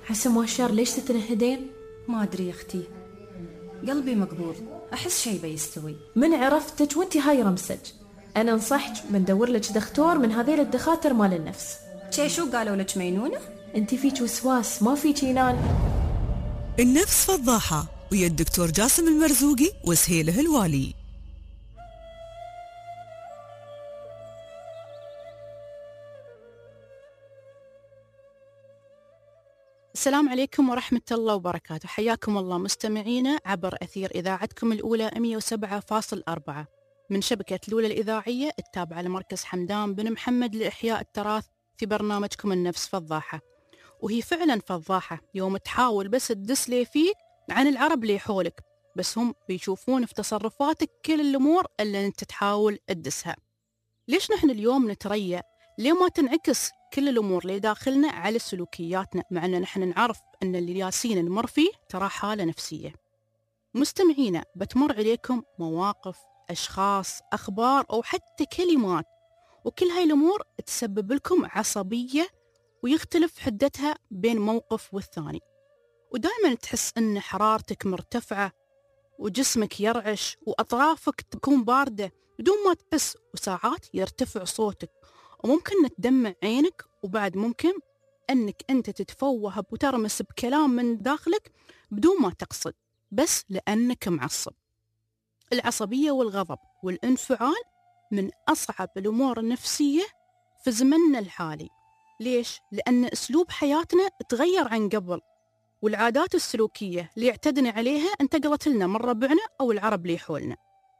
حسن وهشار ليش تتنهدين؟ ما أدري يا أختي، قلبي مقبوض، أحس شي بيستوي. من عرفتك وانتي هاي رمسج. أنا انصحك بندور لك دكتور من هذيل الدخاتر مال النفس. شو قالوا لك مينونة؟ انتي فيك وسواس ما فيك ينان. النفس فضاحة ويا الدكتور جاسم المرزوقي وسهيله الوالي. السلام عليكم ورحمة الله وبركاته. حياكم الله مستمعينا عبر أثير إذاعتكم الأولى 107.4 من شبكة الأولى الإذاعية التابعة لمركز حمدان بن محمد لإحياء التراث في برنامجكم النفس فضاحة. وهي فعلا فضاحة يوم تحاول بس تدس لي فيك عن العرب اللي حولك، بس هم بيشوفون في تصرفاتك كل الأمور اللي أنت تحاول تدسها. ليش نحن اليوم نتريأ؟ ليه ما تنعكس كل الأمور اللي داخلنا على سلوكياتنا، مع أن نحن نعرف أن اللي ياسين نمر فيه ترى حالة نفسية؟ مستمعينا، بتمر عليكم مواقف، أشخاص، أخبار أو حتى كلمات، وكل هاي الأمور تسبب لكم عصبية ويختلف حدتها بين موقف والثاني، ودائما تحس أن حرارتك مرتفعة وجسمك يرعش وأطرافك تكون باردة بدون ما تحس، وساعات يرتفع صوتك وممكن تدمع عينك، وبعد ممكن أنك أنت تتفوه وترمس بكلام من داخلك بدون ما تقصد، بس لأنك معصب. العصبية والغضب والانفعال من أصعب الأمور النفسية في زمننا الحالي. ليش؟ لأن أسلوب حياتنا تغير عن قبل، والعادات السلوكية اللي اعتدنا عليها انتقلت لنا من ربعنا أو العرب اللي حولنا.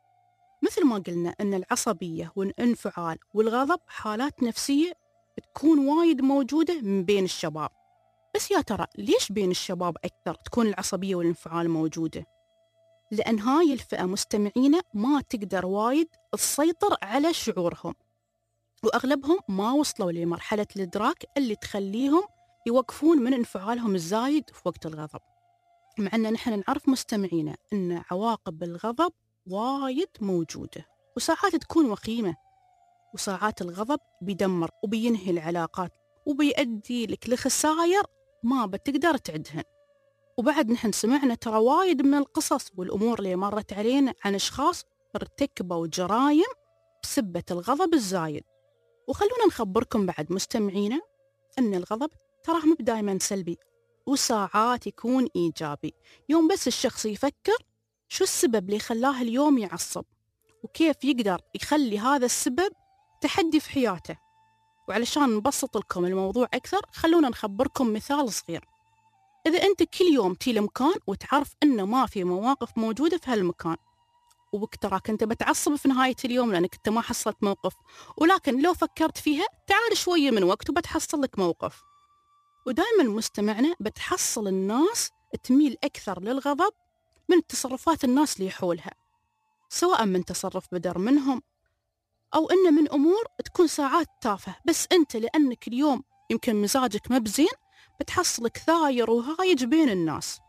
مثل ما قلنا أن العصبية والانفعال والغضب حالات نفسية تكون وايد موجودة من بين الشباب، بس يا ترى ليش بين الشباب أكثر تكون العصبية والانفعال موجودة؟ لأن هاي الفئة مستمعينا ما تقدر وايد تسيطر على شعورهم، وأغلبهم ما وصلوا لمرحلة الإدراك اللي تخليهم يوقفون من انفعالهم الزايد في وقت الغضب. مع أن نحن نعرف مستمعينا أن عواقب الغضب وايد موجودة، وساعات تكون وخيمة، وساعات الغضب بيدمر وبينهي العلاقات وبيؤدي لك لخسائر ما بتقدر تعدهن. وبعد نحن سمعنا ترى وايد من القصص والأمور اللي مرت علينا عن أشخاص ارتكبوا جرائم بسبة الغضب الزايد. وخلونا نخبركم بعد مستمعينا أن الغضب تراه مو دايما سلبي، وساعات يكون إيجابي. يوم بس الشخص يفكر شو السبب اللي خلاه اليوم يعصب، وكيف يقدر يخلي هذا السبب تحدي في حياته. وعلشان نبسط لكم الموضوع أكثر، خلونا نخبركم مثال صغير. إذا أنت كل يوم تيجي لمكان وتعرف أنه ما في مواقف موجودة في هالمكان، وبكتراك أنت بتعصب في نهاية اليوم لأنك أنت ما حصلت موقف، ولكن لو فكرت فيها تعال شوية من وقت وبتحصل لك موقف. ودائما مستمعنا بتحصل الناس تميل أكثر للغضب من تصرفات الناس اللي حولها، سواء من تصرف بدر منهم أو إنه من أمور تكون ساعات تافهة، بس أنت لأنك اليوم يمكن مزاجك مبزين بتحصلك ثاير وهايج بين الناس.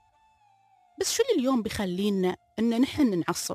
بس شو اللي اليوم بيخلينا إن نحن نعصب؟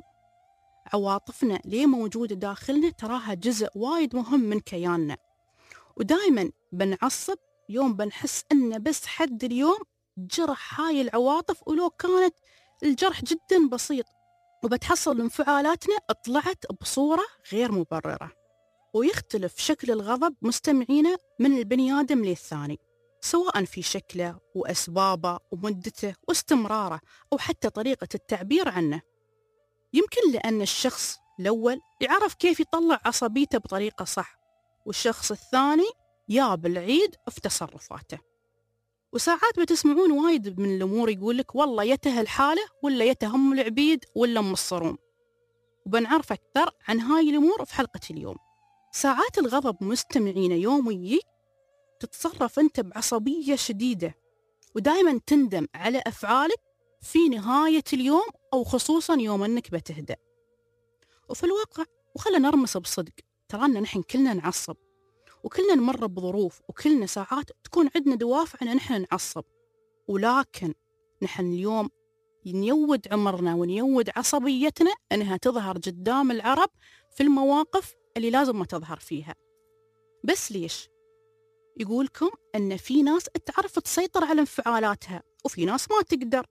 عواطفنا ليه موجودة داخلنا تراها جزء وايد مهم من كياننا، ودائما بنعصب يوم بنحس إن بس حد اليوم جرح هاي العواطف، ولو كانت الجرح جدا بسيط، وبتحصل انفعالاتنا طلعت بصورة غير مبررة. ويختلف شكل الغضب مستمعينا من البني آدم للثاني، سواء في شكله وأسبابه ومدته واستمراره أو حتى طريقة التعبير عنه. يمكن لأن الشخص الأول يعرف كيف يطلع عصبيته بطريقة صح، والشخص الثاني ياب العيد في تصرفاته. وساعات بتسمعون وايد من الأمور يقولك والله يته الحالة ولا يتهم العبيد ولا مصرون، وبنعرف أكثر عن هاي الأمور في حلقة اليوم. ساعات الغضب مستمعين يوم يجيك تتصرف أنت بعصبية شديدة، ودائما تندم على أفعالك في نهاية اليوم، أو خصوصا يوم أنك بتهدأ. وفي الواقع وخلنا نرمس بصدق، ترانا نحن كلنا نعصب، وكلنا نمر بظروف، وكلنا ساعات تكون عندنا دوافع أن نحن نعصب، ولكن نحن اليوم نيود عمرنا ونيود عصبيتنا أنها تظهر قدام العرب في المواقف اللي لازم ما تظهر فيها. بس ليش؟ يقولكم أن في ناس تعرف تسيطر على انفعالاتها وفي ناس ما تقدر،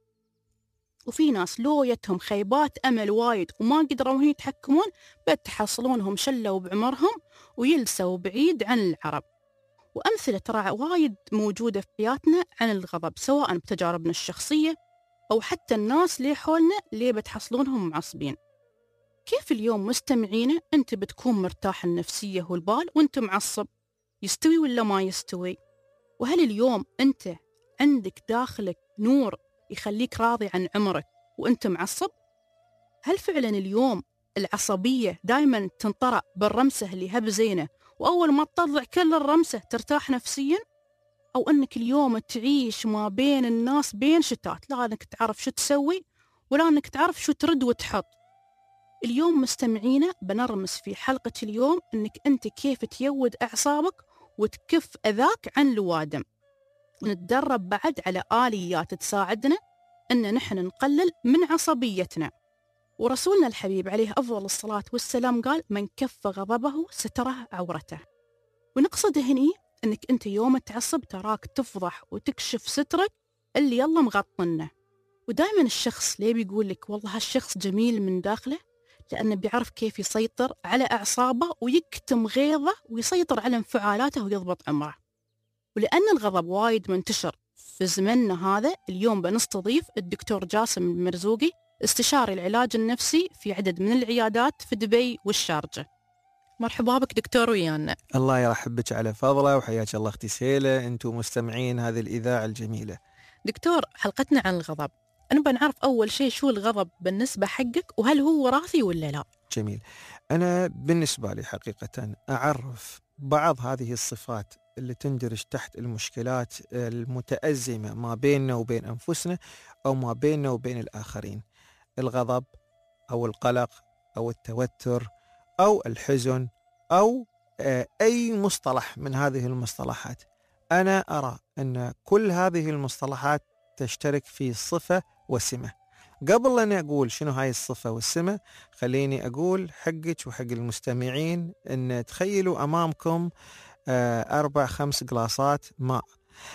وفي ناس لويتهم خيبات أمل وايد وما قدروا هن يتحكمون، بتحصلونهم شلوا بعمرهم ويلسوا بعيد عن العرب. وأمثلة ترى وايد موجودة في حياتنا عن الغضب، سواء بتجاربنا الشخصية أو حتى الناس اللي حولنا اللي بتحصلونهم معصبين. كيف اليوم مستمعينا أنت بتكون مرتاح النفسية والبال وأنت معصب؟ يستوي ولا ما يستوي؟ وهل اليوم أنت عندك داخلك نور يخليك راضي عن عمرك وأنت معصب؟ هل فعلا اليوم العصبية دايما تنطرأ بالرمسة اللي هب زينة وأول ما تطلع كل الرمسة ترتاح نفسيا؟ أو أنك اليوم تعيش ما بين الناس بين شتات، لا أنك تعرف شو تسوي ولا أنك تعرف شو ترد وتحط؟ اليوم مستمعينا بنرمس في حلقة اليوم أنك أنت كيف تيود أعصابك وتكف أذاك عن الوادم، ونتدرب بعد على آليات تساعدنا أن نحن نقلل من عصبيتنا. ورسولنا الحبيب عليه أفضل الصلاة والسلام قال: من كف غضبه ستره عورته. ونقصد هني أنك أنت يوم تعصب تراك تفضح وتكشف سترك اللي يلا مغطنه. ودائما الشخص ليه بيقول لك والله هالشخص جميل من داخله، لأنه بيعرف كيف يسيطر على أعصابه ويكتم غيظه ويسيطر على انفعالاته ويضبط أمره. ولأن الغضب وايد منتشر في زمننا هذا، اليوم بنستضيف الدكتور جاسم المرزوقي، استشاري العلاج النفسي في عدد من العيادات في دبي والشارجة. مرحبا بك دكتور ويانا. الله يرحب بك على فضله، وحياك الله اختي سهيلة، انتم مستمعين هذه الإذاعة الجميلة. دكتور، حلقتنا عن الغضب، أنا بنعرف أول شيء شو الغضب بالنسبة حقك، وهل هو وراثي ولا لا؟ جميل. أنا بالنسبة لي حقيقة أعرف بعض هذه الصفات اللي تندرج تحت المشكلات المتأزمة ما بيننا وبين أنفسنا أو ما بيننا وبين الآخرين. الغضب أو القلق أو التوتر أو الحزن أو أي مصطلح من هذه المصطلحات. أنا أرى أن كل هذه المصطلحات تشترك في صفة وسمة. قبل أن أقول شنو هاي الصفة والسمة، خليني أقول حقك وحق المستمعين أن تخيلوا أمامكم 4-5 قلاصات ماء،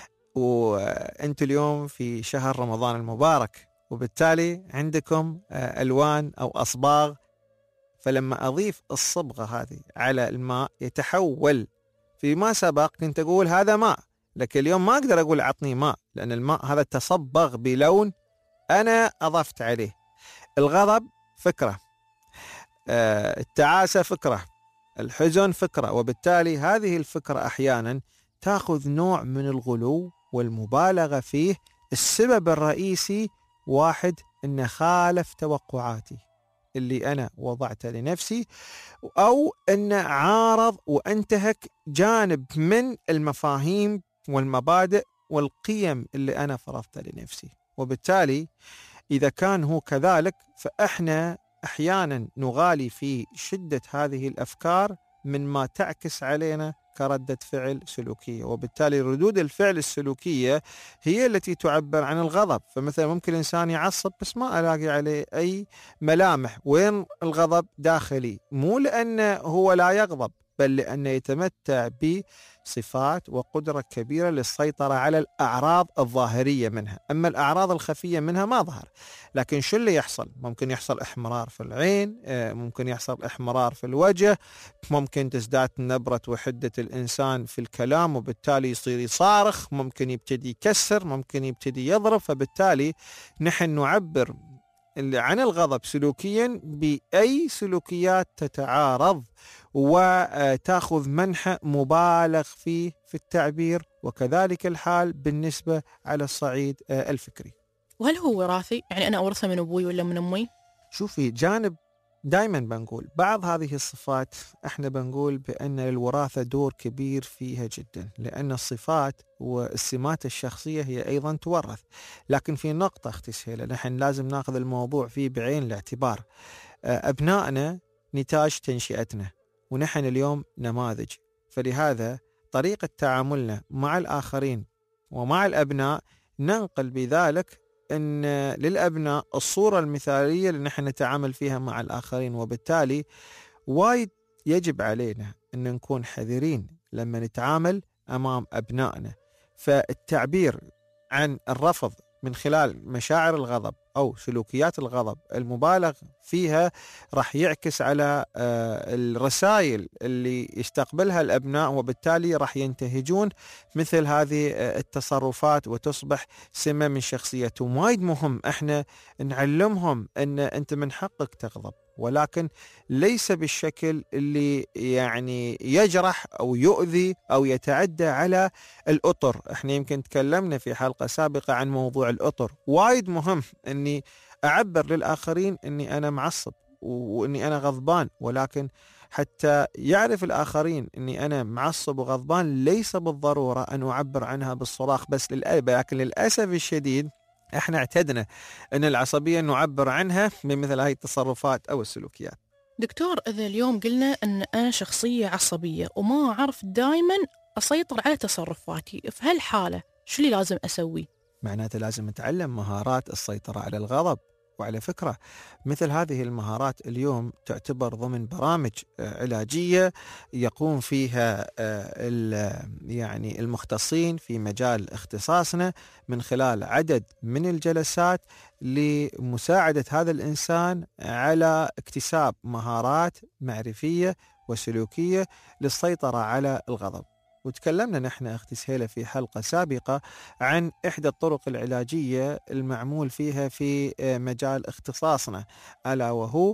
وأنتوا اليوم في شهر رمضان المبارك، وبالتالي عندكم ألوان أو أصباغ. فلما أضيف الصبغة هذه على الماء يتحول. فيما سبق كنت أقول هذا ماء، لكن اليوم ما أقدر أقول عطني ماء، لأن الماء هذا تصبغ بلون أنا أضفت عليه. الغضب فكرة، التعاسة فكرة، الحزن فكرة، وبالتالي هذه الفكرة أحيانا تأخذ نوع من الغلو والمبالغة فيه. السبب الرئيسي واحد، إنه خالف توقعاتي اللي أنا وضعته لنفسي، أو أنه عارض وانتهك جانب من المفاهيم والمبادئ والقيم اللي أنا فرضتها لنفسي. وبالتالي إذا كان هو كذلك، فإحنا أحيانا نغالي في شدة هذه الأفكار من ما تعكس علينا كردة فعل سلوكية، وبالتالي ردود الفعل السلوكية هي التي تعبر عن الغضب. فمثلا ممكن الإنسان يعصب بس ما ألاقي عليه أي ملامح. وين الغضب؟ داخلي، مو لأنه هو لا يغضب، بل لأنه يتمتع بصفات وقدرة كبيرة للسيطرة على الأعراض الظاهرية منها. أما الأعراض الخفية منها ما ظهر. لكن شو اللي يحصل؟ ممكن يحصل احمرار في العين، ممكن يحصل احمرار في الوجه، ممكن تزداد نبرة وحدة الإنسان في الكلام وبالتالي يصير يصارخ، ممكن يبتدي يكسر، ممكن يبتدي يضرب. فبالتالي نحن نعبر عن الغضب سلوكيا بأي سلوكيات تتعارض وتأخذ منحى مبالغ فيه في التعبير، وكذلك الحال بالنسبة على الصعيد الفكري. وهل هو وراثي؟ يعني أنا أورثه من أبوي ولا من أمي؟ شوفي، جانب دائما بنقول بعض هذه الصفات احنا بنقول بأن الوراثة دور كبير فيها جدا، لأن الصفات والسمات الشخصية هي أيضا تورث. لكن في نقطة اختي سهيلة نحن لازم ناخذ الموضوع فيه بعين الاعتبار. أبنائنا نتاج تنشئتنا، ونحن اليوم نماذج. فلهذا طريقة تعاملنا مع الآخرين ومع الأبناء ننقل بذلك أن للأبناء الصورة المثالية اللي نحن نتعامل فيها مع الآخرين. وبالتالي وايد يجب علينا أن نكون حذرين لما نتعامل أمام أبنائنا. فالتعبير عن الرفض من خلال مشاعر الغضب أو سلوكيات الغضب المبالغ فيها راح يعكس على الرسائل اللي يستقبلها الأبناء، وبالتالي راح ينتهجون مثل هذه التصرفات وتصبح سمة من شخصيتهم. وايد مهم احنا نعلمهم ان انت من حقك تغضب، ولكن ليس بالشكل اللي يعني يجرح أو يؤذي أو يتعدى على الأطر. احنا يمكن تكلمنا في حلقة سابقة عن موضوع الأطر. وايد مهم أني أعبر للآخرين أني أنا معصب وأني أنا غضبان، ولكن حتى يعرف الآخرين أني أنا معصب وغضبان ليس بالضرورة أن أعبر عنها بالصراخ بس لكن للأسف الشديد احنا اعتدنا ان العصبية نعبر عنها بمثل هاي التصرفات او السلوكيات. دكتور، اذا اليوم قلنا ان انا شخصية عصبية وما اعرف دائما اسيطر على تصرفاتي، في هالحالة شو اللي لازم اسوي؟ معناته لازم نتعلم مهارات السيطرة على الغضب. وعلى فكرة مثل هذه المهارات اليوم تعتبر ضمن برامج علاجية يقوم فيها يعني المختصين في مجال اختصاصنا من خلال عدد من الجلسات لمساعدة هذا الإنسان على اكتساب مهارات معرفية وسلوكية للسيطرة على الغضب. وتكلمنا نحن أختي سهيلة في حلقة سابقة عن إحدى الطرق العلاجية المعمول فيها في مجال اختصاصنا، ألا وهو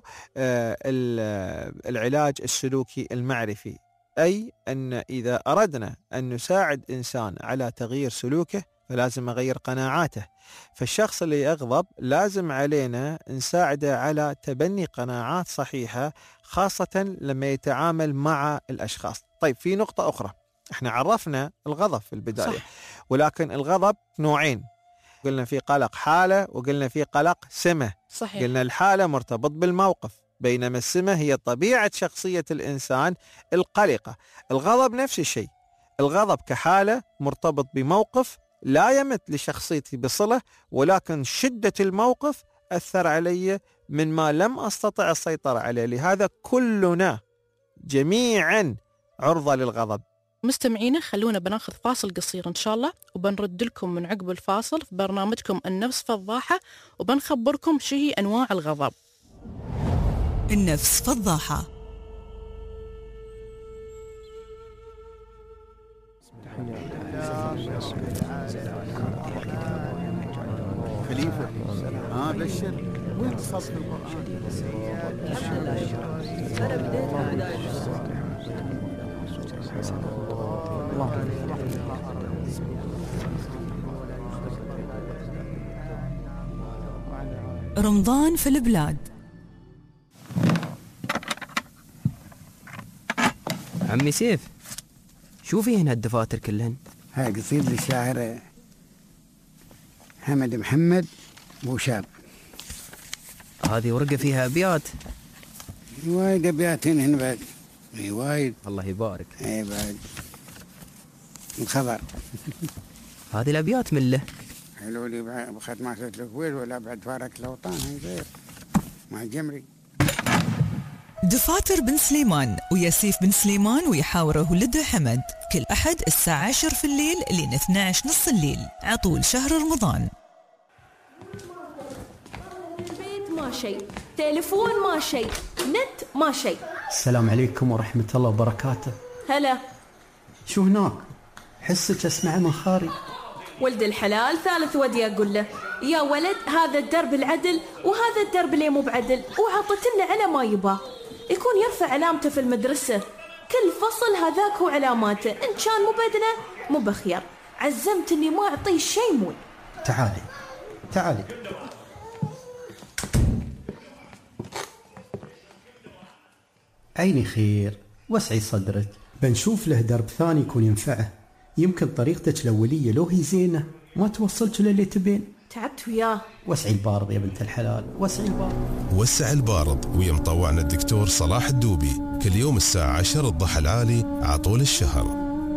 العلاج السلوكي المعرفي. أي أن إذا أردنا أن نساعد إنسان على تغيير سلوكه فلازم نغير قناعاته. فالشخص اللي يغضب لازم علينا نساعده على تبني قناعات صحيحة، خاصة لما يتعامل مع الأشخاص. طيب، في نقطة أخرى، احنا عرفنا الغضب في البداية صح. ولكن الغضب نوعين، قلنا في قلق حالة وقلنا في قلق سمة. صحيح. قلنا الحالة مرتبط بالموقف، بينما السمة هي طبيعة شخصية الإنسان القلقة. الغضب نفس الشيء، الغضب كحالة مرتبط بموقف لا يمت لشخصيتي بصلة، ولكن شدة الموقف أثر علي من ما لم أستطع السيطرة عليه. لهذا كلنا جميعا عرضة للغضب. مستمعينا، خلونا بناخذ فاصل قصير إن شاء الله، وبنرد لكم من عقب الفاصل في برنامجكم النفس فضاحة، وبنخبركم شو هي أنواع الغضب. النفس فضاحة. خليفة بشر وين صف القرآن؟ أنا بديتها رمضان في البلاد. عمي سيف، شوفي هنا الدفاتر كلهن. هاي قصيدة للشاعر حمد محمد بوشاب. هذه ورقة فيها أبيات. وايد أبيات هنا بعد. وايد. الله يبارك. بعد الخبر. هذه الأبيات من له. حلو لي بخد ما صرت الكويت ولا بعد فارقت الأوطان. هاي غير مع الجمري. دفاتر بن سليمان وياسيف بن سليمان ويحاوره ولده حمد، كل أحد الساعة 10 في الليل لين 12 نص الليل عطول شهر رمضان. البيت ما شيء، تليفون ما شيء، نت ما شيء. السلام عليكم ورحمة الله وبركاته. هلا. شو هناك؟ حسك أسمع مخاري. ولد الحلال ثالث ودي أقول له يا ولد، هذا الدرب العدل وهذا الدرب اللي مو بعدل، وعطتنا على ما يباه، يكون يرفع علامته في المدرسة، كل فصل هذاك هو علاماته، إن كان مو بدنا مو بخير، عزمت إني ما أعطيه شيء مول. تعالي عيني خير، وسعي صدرك، بنشوف له درب ثاني يكون ينفعه، يمكن طريقتك الأولية لو هي زينة ما توصلك للي تبين. تعبت وياه. وسعي البارض يا بنت الحلال، وسعي البارض. وسع البارض ويا مطوعنا الدكتور صلاح الدوبي كل يوم الساعة 10 الضحى العالي عطول الشهر.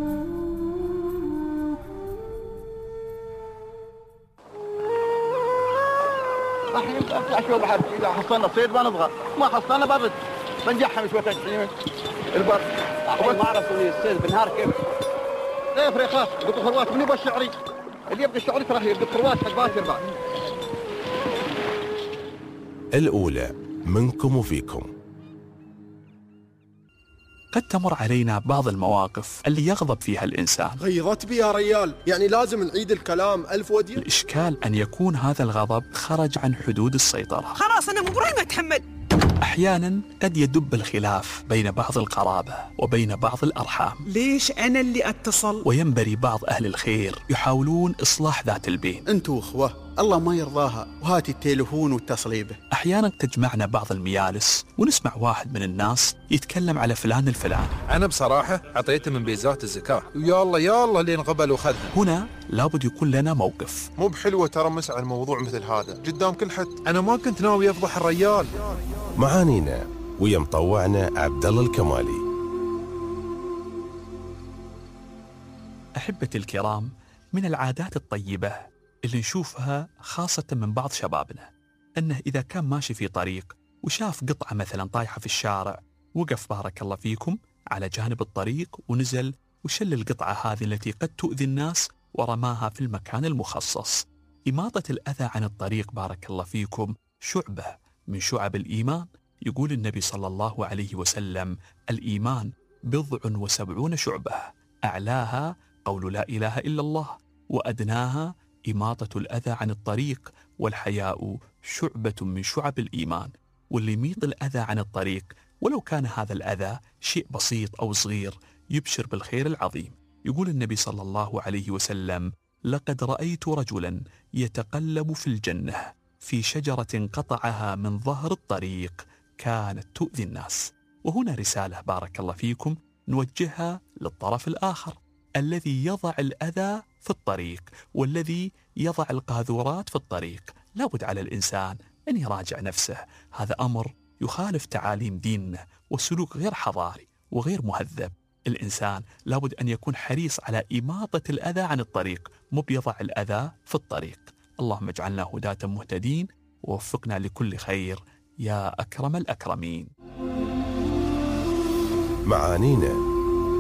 راح نطلع شوي بحر، إذا حصلنا صيد بنضغط، ما حصلنا برد بنجحهم شوي البر. ما عرفوا الصيد بالنهار كيف ايه فريخات قطوا خروات من يبغى الشعري، اللي يبغى الشعري ترى يقط خروات حق باسر بعد. الأولى منكم وفيكم. قد تمر علينا بعض المواقف اللي يغضب فيها الإنسان. غيظت بي يا ريال، يعني لازم نعيد الكلام 1000 ودية. الإشكال أن يكون هذا الغضب خرج عن حدود السيطرة. خلاص أنا مو برايم أتحمل. أحيانا قد يدب الخلاف بين بعض القرابة وبين بعض الأرحام. ليش أنا اللي أتصل؟ وينبري بعض أهل الخير يحاولون إصلاح ذات البين. أنتوا أخوة الله ما يرضاها، وهاتي التليفون واتصلي به. أحيانا تجمعنا بعض الميالس ونسمع واحد من الناس يتكلم على فلان الفلاني. أنا بصراحة أعطيته من بيزات الزكاة، يلا لين قبل وخذها. هنا لابد يكون لنا موقف. مو بحلوة ترمس على الموضوع مثل هذا قدام كل حد. أنا ما كنت ناوي أفضح الريال. معانينا ويا مطوعنا عبد الله الكمالي. أحبتي الكرام، من العادات الطيبة اللي نشوفها خاصة من بعض شبابنا أنه إذا كان ماشي في طريق وشاف قطعة مثلا طايحة في الشارع، وقف بارك الله فيكم على جانب الطريق ونزل وشل القطعة هذه التي قد تؤذي الناس ورماها في المكان المخصص. إماطة الأذى عن الطريق بارك الله فيكم شعبة من شعب الإيمان. يقول النبي صلى الله عليه وسلم: الإيمان 70 شعبة، أعلاها قول لا إله إلا الله، وأدناها إماطة الأذى عن الطريق، والحياء شعبة من شعب الإيمان. واللي يميط الأذى عن الطريق ولو كان هذا الأذى شيء بسيط أو صغير يبشر بالخير العظيم. يقول النبي صلى الله عليه وسلم: لقد رأيت رجلا يتقلب في الجنة في شجرة قطعها من ظهر الطريق كانت تؤذي الناس. وهنا رسالة بارك الله فيكم نوجهها للطرف الآخر الذي يضع الأذى في الطريق والذي يضع القاذورات في الطريق. لابد على الإنسان أن يراجع نفسه. هذا أمر يخالف تعاليم ديننا وسلوك غير حضاري وغير مهذب. الإنسان لابد أن يكون حريص على إماطة الأذى عن الطريق، مو بيضع الأذى في الطريق. اللهم اجعلنا هداة مهتدين ووفقنا لكل خير يا أكرم الأكرمين. معانينا.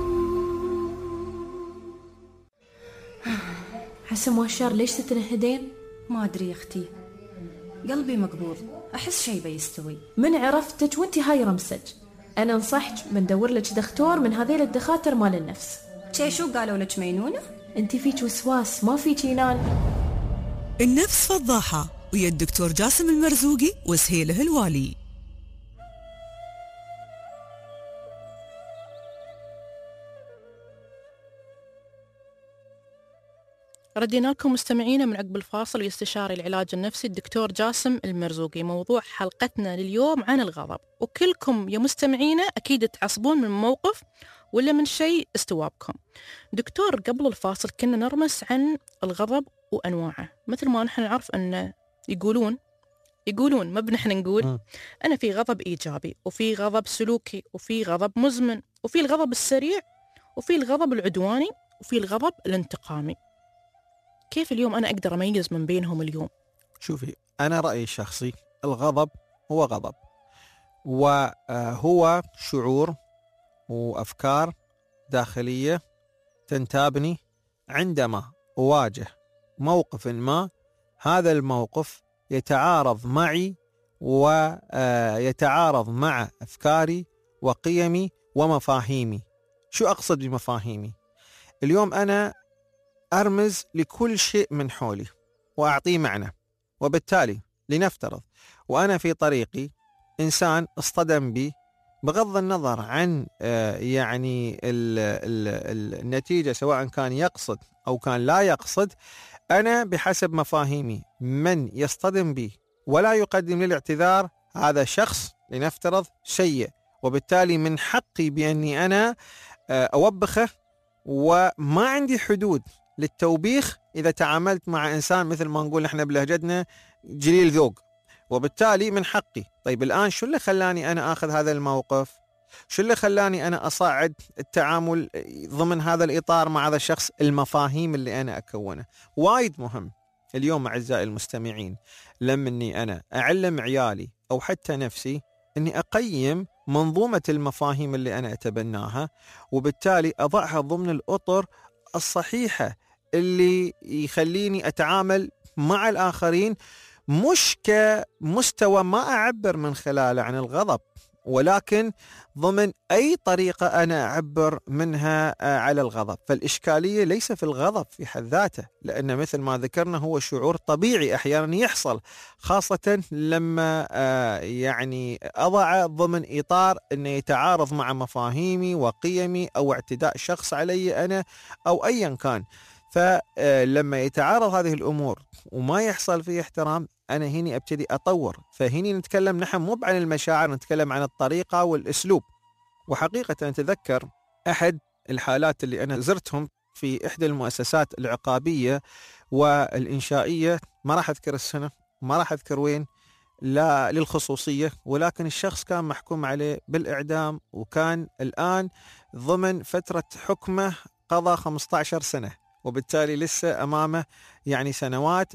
حسن واشار ليش تتنهدين؟ ما أدري يا أختي، قلبي مقبوض، أحس شي بيستوي. من عرفتك وانتي هاي رمسج، أنا نصحك بندور لك دكتور من هذيل الدخاتر مال النفس. شو قالوا لك مينونة؟ انتي فيك وسواس ما فيك ينان. النفس فضاحة ويا الدكتور جاسم المرزوقي وسهيله الوالي. ردينا لكم مستمعينا من عقب الفاصل واستشاري العلاج النفسي الدكتور جاسم المرزوقي. موضوع حلقتنا لليوم عن الغضب، وكلكم يا مستمعينا أكيد تعصبون من موقف ولا من شيء استوابكم. دكتور، قبل الفاصل كنا نرمس عن الغضب وأنواعه، مثل ما نحن نعرف أن يقولون ما بنحن نقول أنا في غضب إيجابي، وفي غضب سلوكي، وفي غضب مزمن، وفي الغضب السريع، وفي الغضب العدواني، وفي الغضب الانتقامي. كيف اليوم أنا أقدر أميز من بينهم اليوم؟ شوفي، أنا رأيي الشخصي الغضب هو غضب، وهو شعور وأفكار داخلية تنتابني عندما أواجه موقف ما. هذا الموقف يتعارض معي ويتعارض مع أفكاري وقيمي ومفاهيمي. شو أقصد بمفاهيمي؟ اليوم أنا أرمز لكل شيء من حولي وأعطيه معنى، وبالتالي لنفترض وأنا في طريقي إنسان اصطدم بي، بغض النظر عن يعني النتيجة سواء كان يقصد أو كان لا يقصد، أنا بحسب مفاهيمي من يصطدم بي ولا يقدم لي الاعتذار هذا شخص لنفترض سيء، وبالتالي من حقي بأني أنا أوبخه، وما عندي حدود للتوبيخ إذا تعاملت مع إنسان مثل ما نقول إحنا بلهجتنا جليل ذوق، وبالتالي من حقي. طيب الآن شو اللي خلاني أنا أخذ هذا الموقف؟ شو اللي خلاني أنا أصعد التعامل ضمن هذا الإطار مع هذا الشخص؟ المفاهيم اللي أنا أكونه وايد مهم. اليوم أعزائي المستمعين، لما أني أنا أعلم عيالي أو حتى نفسي أني أقيم منظومة المفاهيم اللي أنا أتبناها، وبالتالي أضعها ضمن الأطر الصحيحة اللي يخليني أتعامل مع الآخرين، مش كمستوى ما أعبر من خلاله عن الغضب، ولكن ضمن أي طريقة أنا أعبر منها على الغضب. فالإشكالية ليس في الغضب في حد ذاته، لأن مثل ما ذكرنا هو شعور طبيعي أحيانا يحصل، خاصة لما يعني أضع ضمن إطار أنه يتعارض مع مفاهيمي وقيمي أو اعتداء شخص علي أنا أو أيا كان. فلما يتعارض هذه الأمور وما يحصل فيه احترام، أنا هنا أبتدي أطور. فهني نتكلم نحن مو عن المشاعر، نتكلم عن الطريقة والأسلوب. وحقيقة أتذكر أحد الحالات اللي أنا زرتهم في إحدى المؤسسات العقابية والإنشائية، ما راح أذكر السنة، ما راح أذكر وين، لا للخصوصية، ولكن الشخص كان محكوم عليه بالإعدام، وكان الآن ضمن فترة حكمه قضى 15 سنة، وبالتالي لسه أمامه يعني سنوات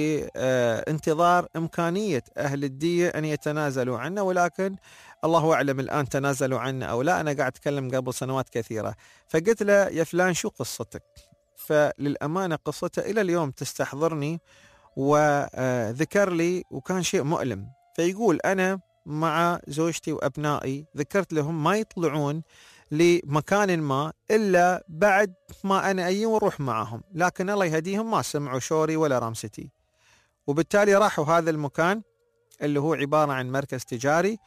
لانتظار إمكانية أهل الدية أن يتنازلوا عنه، ولكن الله أعلم الآن تنازلوا عنه أو لا. أنا قاعد أتكلم قبل سنوات كثيرة. فقلت له يا فلان شو قصتك؟ فللأمانة قصته إلى اليوم تستحضرني، وذكر لي وكان شيء مؤلم. فيقول أنا مع زوجتي وأبنائي ذكرت لهم ما يطلعون لمكان ما إلا بعد ما أنا أجي ونروح معهم، لكن الله يهديهم ما سمعوا شوري ولا رمستي، وبالتالي راحوا هذا المكان اللي هو عبارة عن مركز تجاري.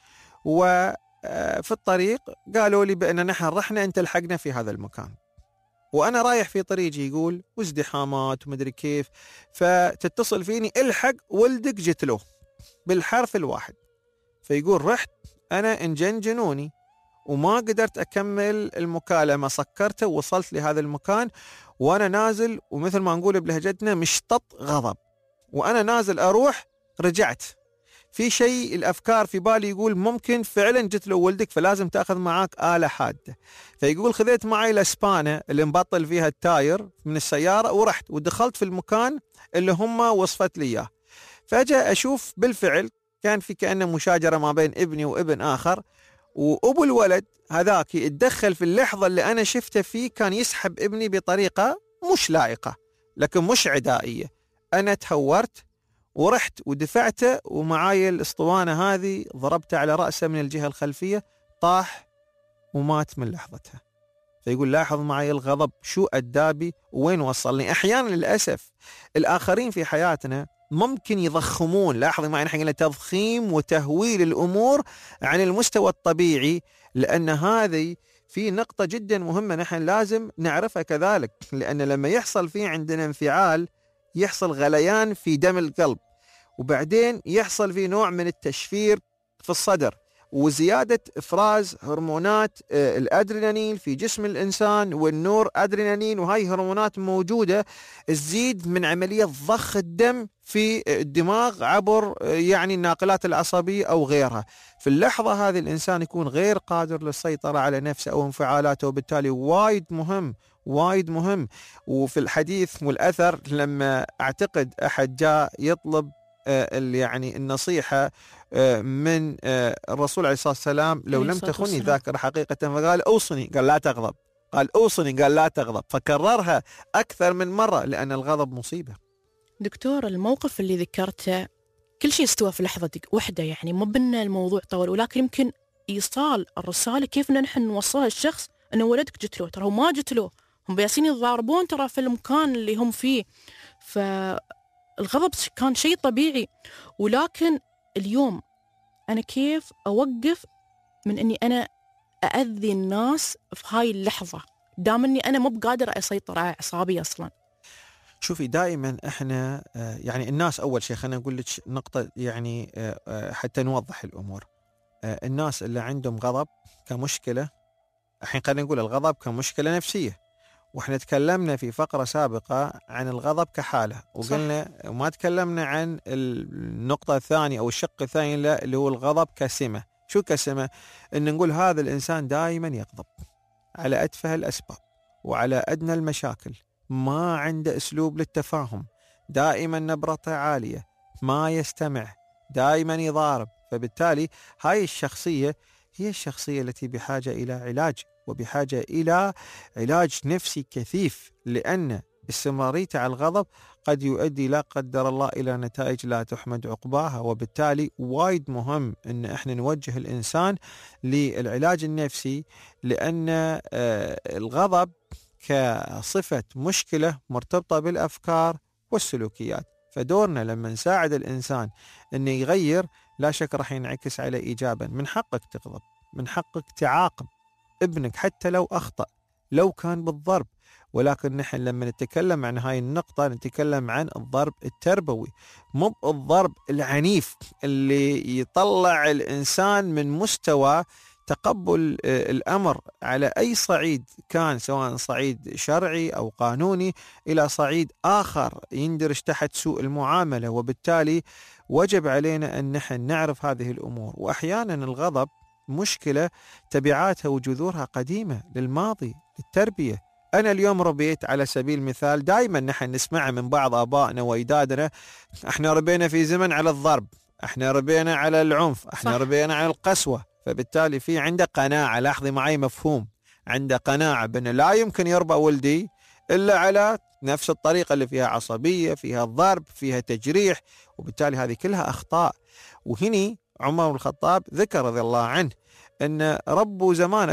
وفي الطريق قالوا لي بأن نحن رحنا أنت لحقنا في هذا المكان، وأنا رايح في طريقي يقول وازدحامات ومدري كيف، فتتصل فيني الحق ولدك جت له بالحرف الواحد. فيقول رحت أنا انجنوني وما قدرت أكمل المكالمة، سكرته ووصلت لهذا المكان وأنا نازل، ومثل ما نقول بلهجتنا مشتط غضب، وأنا نازل أروح رجعت في شيء الأفكار في بالي يقول ممكن فعلا جت له ولدك فلازم تأخذ معاك آلة حادة. فيقول خذيت معي الأسبانة اللي مبطل فيها التاير من السيارة ورحت ودخلت في المكان اللي هم وصفت لي إياه. فجأة أشوف بالفعل كان في كأنه مشاجرة ما بين ابني وابن آخر، وأبو الولد هذاك يتدخل في اللحظة اللي أنا شفته فيه، كان يسحب ابني بطريقة مش لائقة لكن مش عدائية. أنا تهورت ورحت ودفعته، ومعاي الاسطوانة هذه ضربته على رأسه من الجهة الخلفية، طاح ومات من لحظتها. فيقول لاحظ معي الغضب شو أدابي وين وصلني. أحيانا للأسف الآخرين في حياتنا ممكن يضخمون، لاحظ معي نحن قلنا تضخيم وتهويل الأمور عن المستوى الطبيعي، لأن هذه في نقطة جدا مهمة نحن لازم نعرفها كذلك، لأن لما يحصل فيه عندنا انفعال يحصل غليان في دم القلب، وبعدين يحصل فيه نوع من التشفير في الصدر، وزيادة إفراز هرمونات الأدرينالين في جسم الإنسان والنور أدرينالين، وهاي هرمونات موجودة تزيد من عملية ضخ الدم في الدماغ عبر يعني الناقلات العصبية أو غيرها. في اللحظة هذه الإنسان يكون غير قادر للسيطرة على نفسه أو انفعالاته، وبالتالي وايد مهم. وفي الحديث والأثر لما أعتقد أحد جاء يطلب يعني النصيحة من الرسول عليه الصلاة والسلام، لو لم تخني ذاكرة حقيقة، فقال أوصني، قال لا تغضب، قال أوصني، قال لا تغضب، فكررها أكثر من مرة لأن الغضب مصيبة. دكتور، الموقف اللي ذكرته كل شيء استوى في لحظة واحدة، يعني مو بأن الموضوع طول، ولكن يمكن إيصال الرسالة كيف نحن نوصلها للشخص أنه ولدك جت له، ترى هو ما جت له، هم بياسين يتضاربون ترى في المكان اللي هم فيه. فالغضب كان شيء طبيعي، ولكن اليوم أنا كيف أوقف من أني أنا أأذي الناس في هاي اللحظة دام أني أنا مو بقادر أسيطر على أعصابي أصلا؟ شوفي دائما احنا يعني الناس، اول شيء خلينا نقول لك نقطه يعني حتى نوضح الامور. الناس اللي عندهم غضب كمشكله، الحين خلينا نقول الغضب كمشكله نفسيه، واحنا تكلمنا في فقره سابقه عن الغضب كحاله، وقلنا وما تكلمنا عن النقطه الثانيه او الشق الثاني اللي هو الغضب كسمه. شو كسمه؟ ان نقول هذا الانسان دائما يغضب على اتفه الاسباب وعلى ادنى المشاكل، ما عنده أسلوب للتفاهم، دائما نبرته عالية، ما يستمع، دائما يضارب. فبالتالي هاي الشخصية هي الشخصية التي بحاجة إلى علاج، وبحاجة إلى علاج نفسي كثيف، لأن استمراريته على الغضب قد يؤدي لا قدر الله إلى نتائج لا تحمد عقباها. وبالتالي وايد مهم أن احنا نوجه الإنسان للعلاج النفسي، لأن الغضب كصفة مشكلة مرتبطة بالأفكار والسلوكيات، فدورنا لما نساعد الإنسان أنه يغير لا شك راح ينعكس عليه إيجابا. من حقك تغضب، من حقك تعاقب ابنك حتى لو أخطأ، لو كان بالضرب، ولكن نحن لما نتكلم عن هاي النقطة نتكلم عن الضرب التربوي، مو الضرب العنيف اللي يطلع الإنسان من مستوى تقبل الأمر على أي صعيد كان، سواء صعيد شرعي أو قانوني، إلى صعيد آخر يندرج تحت سوء المعاملة. وبالتالي وجب علينا أن نحن نعرف هذه الأمور. وأحيانا الغضب مشكلة تبعاتها وجذورها قديمة للماضي، للتربية. أنا اليوم ربيت على سبيل المثال، دائما نحن نسمع من بعض آبائنا وإجدادنا، احنا ربينا في زمن على الضرب، احنا ربينا على العنف، احنا ربينا على القسوة. فبالتالي في عنده قناعة، لاحظي معي مفهوم، عنده قناعة بأن لا يمكن يربى ولدي إلا على نفس الطريقة اللي فيها عصبية، فيها ضرب، فيها تجريح. وبالتالي هذه كلها أخطاء. وهني عمر بن الخطاب ذكر رضي الله عنه أن ربوا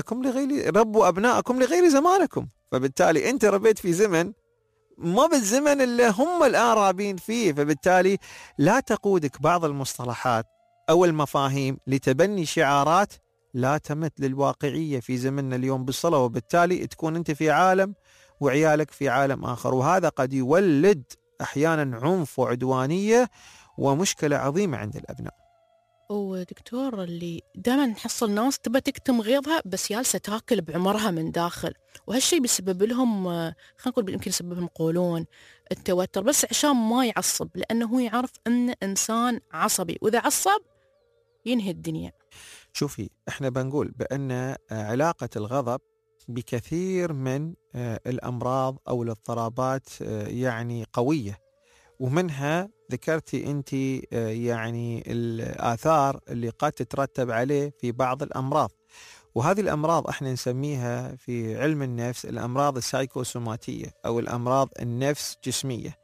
أبناءكم لغير زمانكم. فبالتالي أنت ربيت في زمن ما بالزمن اللي هم الآن رابين فيه، فبالتالي لا تقودك بعض المصطلحات أو المفاهيم لتبني شعارات لا تمت للواقعية في زمننا اليوم بالصلاة، وبالتالي تكون أنت في عالم وعيالك في عالم آخر، وهذا قد يولد أحيانا عنف وعدوانية ومشكلة عظيمة عند الأبناء. ودكتور، اللي دائما نحصل ناس تبى تكتم غيظها بس جالسة تاكل بعمرها من داخل، وهالشيء بيسبب لهم، خلينا نقول يمكن يسبب لهم قولون، التوتر، بس عشان ما يعصب، لأنه هو يعرف أن إنسان عصبي، وإذا عصب ينهي الدنيا. شوفي، احنا بنقول بأن علاقة الغضب بكثير من الأمراض أو الاضطرابات يعني قوية، ومنها ذكرتي أنت يعني الآثار اللي قد تترتب عليه في بعض الأمراض. وهذه الأمراض احنا نسميها في علم النفس الأمراض السايكوسوماتية أو الأمراض النفس جسمية،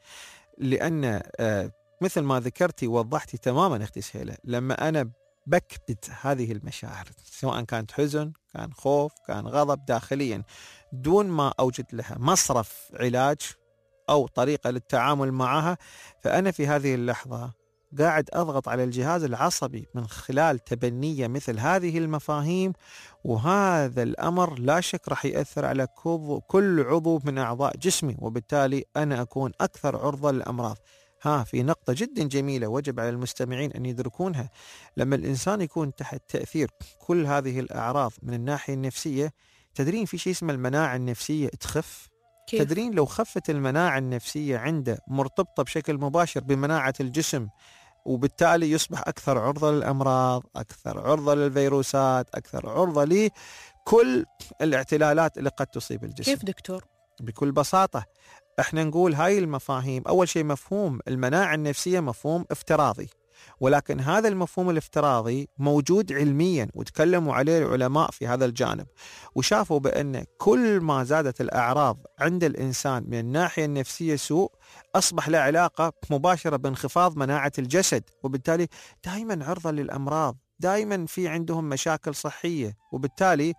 لأن مثل ما ذكرتي وضحتي تماما أختي سهيلة، لما أنا بكبت هذه المشاعر سواء كانت حزن، كان خوف، كان غضب داخليا، دون ما أوجد لها مصرف علاج أو طريقة للتعامل معها، فأنا في هذه اللحظة قاعد أضغط على الجهاز العصبي من خلال تبنية مثل هذه المفاهيم، وهذا الأمر لا شك راح يأثر على كل عضو من أعضاء جسمي، وبالتالي أنا أكون أكثر عرضة للأمراض. في نقطة جدا جميلة وجب على المستمعين أن يدركونها، لما الإنسان يكون تحت تأثير كل هذه الأعراض من الناحية النفسية، تدرين في شيء اسمه المناعة النفسية تخف. كيف؟ تدرين لو خفت المناعة النفسية عنده مرتبطة بشكل مباشر بمناعة الجسم، وبالتالي يصبح أكثر عرضة للأمراض، أكثر عرضة للفيروسات، أكثر عرضة لكل الاعتلالات اللي قد تصيب الجسم. كيف دكتور؟ بكل بساطة احنا نقول هاي المفاهيم، أول شيء مفهوم المناعة النفسية مفهوم افتراضي، ولكن هذا المفهوم الافتراضي موجود علميا وتكلموا عليه العلماء في هذا الجانب، وشافوا بأن كل ما زادت الأعراض عند الإنسان من الناحية النفسية سوء، أصبح له علاقة مباشرة بانخفاض مناعة الجسد، وبالتالي دائما عرضة للأمراض، دائما في عندهم مشاكل صحية. وبالتالي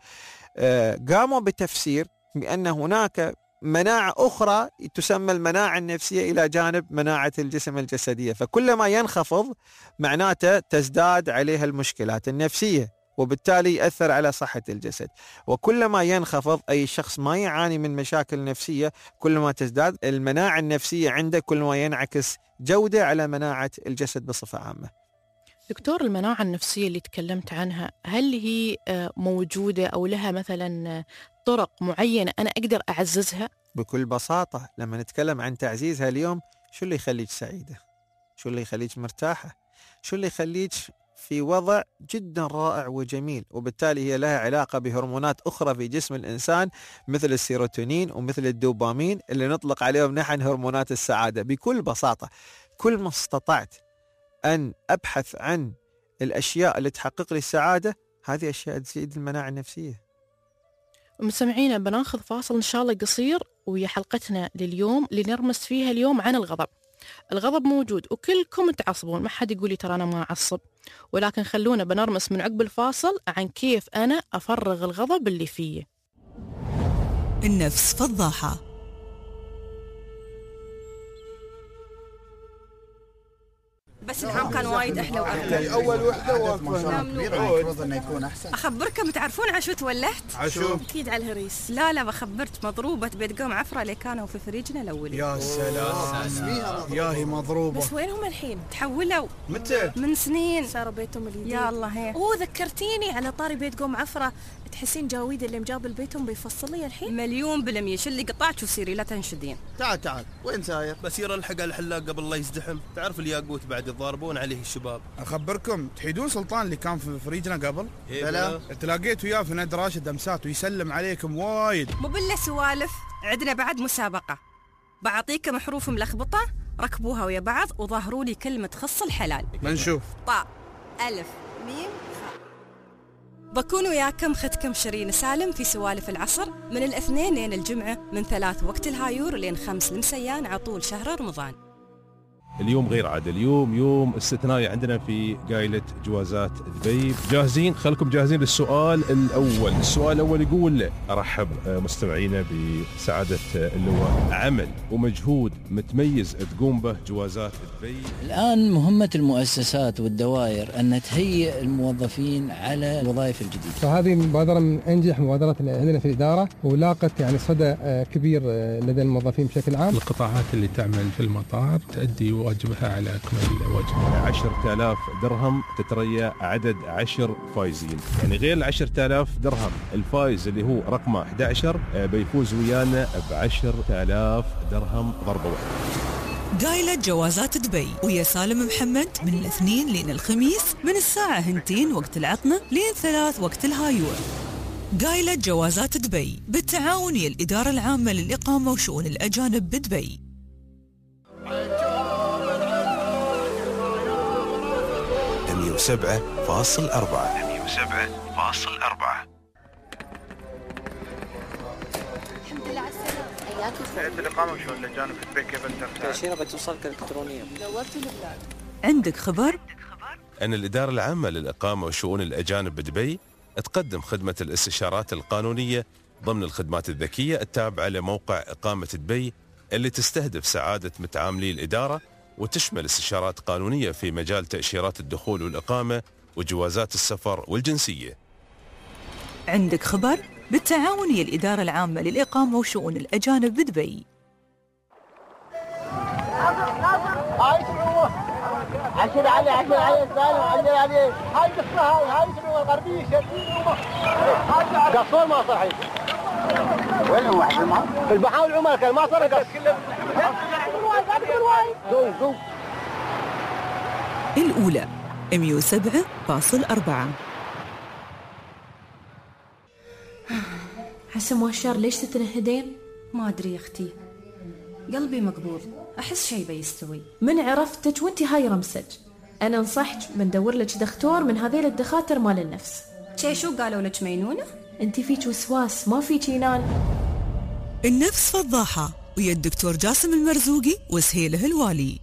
قاموا بتفسير بأن هناك مناعة أخرى تسمى المناعة النفسية إلى جانب مناعة الجسم الجسدية، فكلما ينخفض معناته تزداد عليها المشكلات النفسية، وبالتالي يأثر على صحة الجسد. وكلما ينخفض أي شخص ما يعاني من مشاكل نفسية، كلما تزداد المناعة النفسية عنده، كلما ينعكس جودة على مناعة الجسد بصفة عامة. دكتور، المناعة النفسية اللي تكلمت عنها، هل هي موجودة أو لها مثلا طرق معينة أنا أقدر أعززها؟ بكل بساطة، لما نتكلم عن تعزيزها اليوم، شو اللي يخليك سعيدة؟ شو اللي يخليك مرتاحة؟ شو اللي يخليك في وضع جدا رائع وجميل؟ وبالتالي هي لها علاقة بهرمونات أخرى في جسم الإنسان مثل السيروتونين ومثل الدوبامين اللي نطلق عليهم نحن هرمونات السعادة. بكل بساطة كل ما استطعت أن أبحث عن الأشياء اللي تحقق لي السعادة، هذه أشياء تزيد المناعة النفسية. مستمعينا بناخذ فاصل إن شاء الله قصير ويا حلقتنا لليوم اللي نرمس فيها اليوم عن الغضب. الغضب موجود وكلكم تعصبون، ما حد يقول لي ترى أنا ما أعصب، ولكن خلونا بنرمس من عقب الفاصل عن كيف أنا أفرغ الغضب اللي فيه. النفس فضاحة. بس العام كان وايد احلى وارقى. اول وحده واقفه المفروض انه يكون احسن. اخبركم تعرفون عشو تولهت؟ عشو اكيد على الهريس. لا بخبرت مضروبه بيت قوم عفره اللي كانوا في فريجنا الاولي. يا سلام يا هي مضروبه. بس وينهم الحين؟ تحولوا. متى؟ من سنين صاروا بيتهم الجديد. يا الله هي. ذكرتيني على طاري بيت قوم عفره، تحسين جاويد اللي مجاب بيتهم بيفصل لي الحين؟ 1,000,000% شلي قطعك وسيري لا تنشدين. تعال وين ساير؟ بسير الحق على الحلاق قبل لا يزدحم، تعرف الياقوت بعد يضاربون عليه الشباب. اخبركم تحيدون سلطان اللي كان في فريجنا قبل؟ بلا تلاقيت وياه في نادي راشد امسات ويسلم عليكم وايد. مو بالله سوالف، عندنا بعد مسابقه بعطيكم حروف ملخبطه ركبوها ويا بعض وظهروا لي كلمه تخص الحلال. بنشوف. طاء ألف ميم خاء. بكون وياكم ختكم شيرين سالم في سوالف العصر من الاثنين لين الجمعة من 3 وقت الهايور لين 5 المسيان عطول شهر رمضان. اليوم غير عادة، اليوم يوم استثنائي عندنا في قايلة جوازات دبي. جاهزين؟ خلكم جاهزين للسؤال الأول. السؤال الأول يقول: أرحب مستمعينا بسعادة اللواء، عمل ومجهود متميز تقوم به جوازات دبي. الآن مهمة المؤسسات والدوائر أن تهيئ الموظفين على الوظائف الجديدة. فهذه مبادرة من أنجح مبادرات عندنا في الإدارة، ولاقت يعني صدى كبير لدى الموظفين بشكل عام. القطاعات اللي تعمل في المطار تؤدي واجبها على أكمل وجه. 10,000 درهم تتريا عدد 10 فايزين، يعني غير 10,000 درهم الفايز اللي هو رقمه 11 بيفوز ويانا ب10,000 درهم ضربة واحدة. قايلة جوازات دبي ويا سالم محمد من الاثنين لين الخميس من الساعة 2 وقت العطنة لين 3 وقت الهايور. قايلة جوازات دبي بالتعاون ويا الإدارة العامة للإقامة وشؤون الأجانب بدبي. 107.4. الحمد لله على السلامة. حياكم. سعيد الإقامة وشؤون الأجانب في دبي كيف أقدر؟ تأشيرة بتوصلك إلكترونيا. نورت البلاد. عندك خبر؟ أن الإدارة العامة للإقامة وشؤون الأجانب بدبي تقدم خدمة الاستشارات القانونية ضمن الخدمات الذكية التابعة لموقع إقامة دبي، اللي تستهدف سعادة متعاملي الإدارة وتشمل استشارات قانونية في مجال تأشيرات الدخول والإقامة وجوازات السفر والجنسية. عندك خبر؟ بالتعاون ويا الإدارة العامة للإقامة وشؤون الأجانب بدبي. عشر علي السالم عندنا عليه هاي قصة هاي شنو الغربية شديد قصور ما صحيح. وين هو في البحار العمر كان ما صار قص. الأولى 107.4. حسم وشار ليش تتنهدين؟ ما أدري يا أختي، قلبي مقبوض، أحس شيء بيستوي. من عرفتك وانتي هاي رمسج، أنا انصحك بندور لك دكتور من هذيل الدخاتر مال النفس. شو قالوا لك مينونة؟ انتي فيك وسواس ما فيك ينان. النفس فضاحة ويا الدكتور جاسم المرزوقي وسهيله الوالي.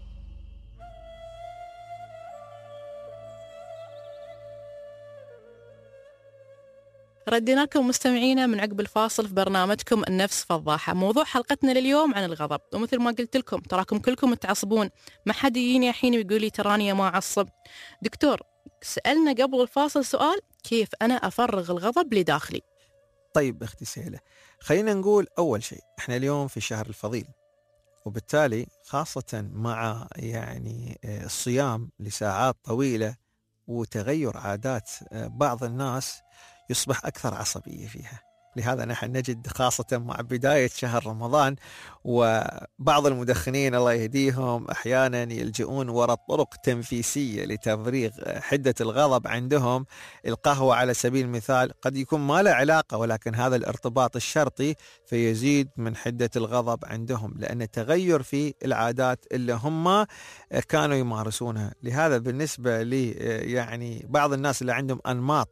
ردينا لكم مستمعينا من عقب الفاصل في برنامجكم النفس فضاحة. موضوع حلقتنا لليوم عن الغضب، ومثل ما قلت لكم تراكم كلكم تعصبون، ما حد يجيني الحين ويقول لي تراني ما أعصب. دكتور سألنا قبل الفاصل سؤال: كيف أنا أفرغ الغضب لداخلي؟ طيب أختي سهيلة، خلينا نقول أول شيء إحنا اليوم في شهر الفضيل، وبالتالي خاصة مع يعني الصيام لساعات طويلة وتغير عادات بعض الناس يصبح أكثر عصبية فيها. لهذا نحن نجد خاصة مع بداية شهر رمضان وبعض المدخنين الله يهديهم أحيانا يلجؤون وراء طرق تنفيسية لتفريغ حدة الغضب عندهم. القهوة على سبيل المثال قد يكون ما له علاقة، ولكن هذا الارتباط الشرطي فيزيد من حدة الغضب عندهم، لأن تغير في العادات اللي هم كانوا يمارسونها. لهذا بالنسبة لي يعني بعض الناس اللي عندهم أنماط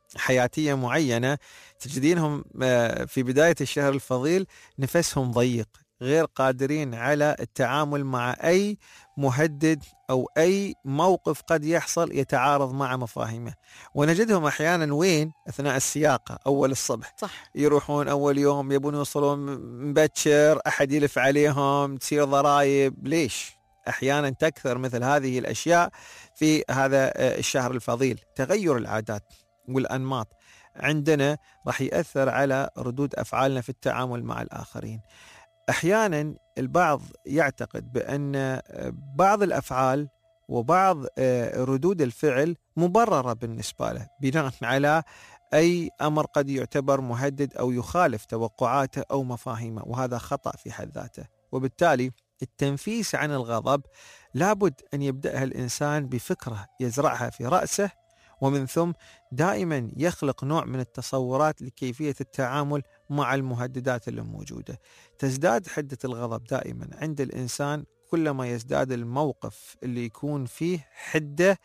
حياتية معينة تجدينهم في بداية الشهر الفضيل نفسهم ضيق، غير قادرين على التعامل مع أي مهدد أو أي موقف قد يحصل يتعارض مع مفاهيمه. ونجدهم أحيانا وين؟ أثناء السياقة أول الصبح، صح. يروحون أول يوم يبون يوصلون مبكر، أحد يلف عليهم، تصير ضرايب. ليش؟ أحيانا تكثر مثل هذه الأشياء في هذا الشهر الفضيل. تغير العادات والأنماط عندنا راح يأثر على ردود أفعالنا في التعامل مع الآخرين. أحيانا البعض يعتقد بأن بعض الأفعال وبعض ردود الفعل مبررة بالنسبة له بناء على أي أمر قد يعتبر مهدد أو يخالف توقعاته أو مفاهيمه، وهذا خطأ في حد ذاته. وبالتالي التنفيس عن الغضب لابد أن يبدأها الإنسان بفكرة يزرعها في رأسه، ومن ثم دائما يخلق نوع من التصورات لكيفية التعامل مع المهددات اللي موجودة. تزداد حدة الغضب دائما عند الإنسان كلما يزداد الموقف اللي يكون فيه حدة،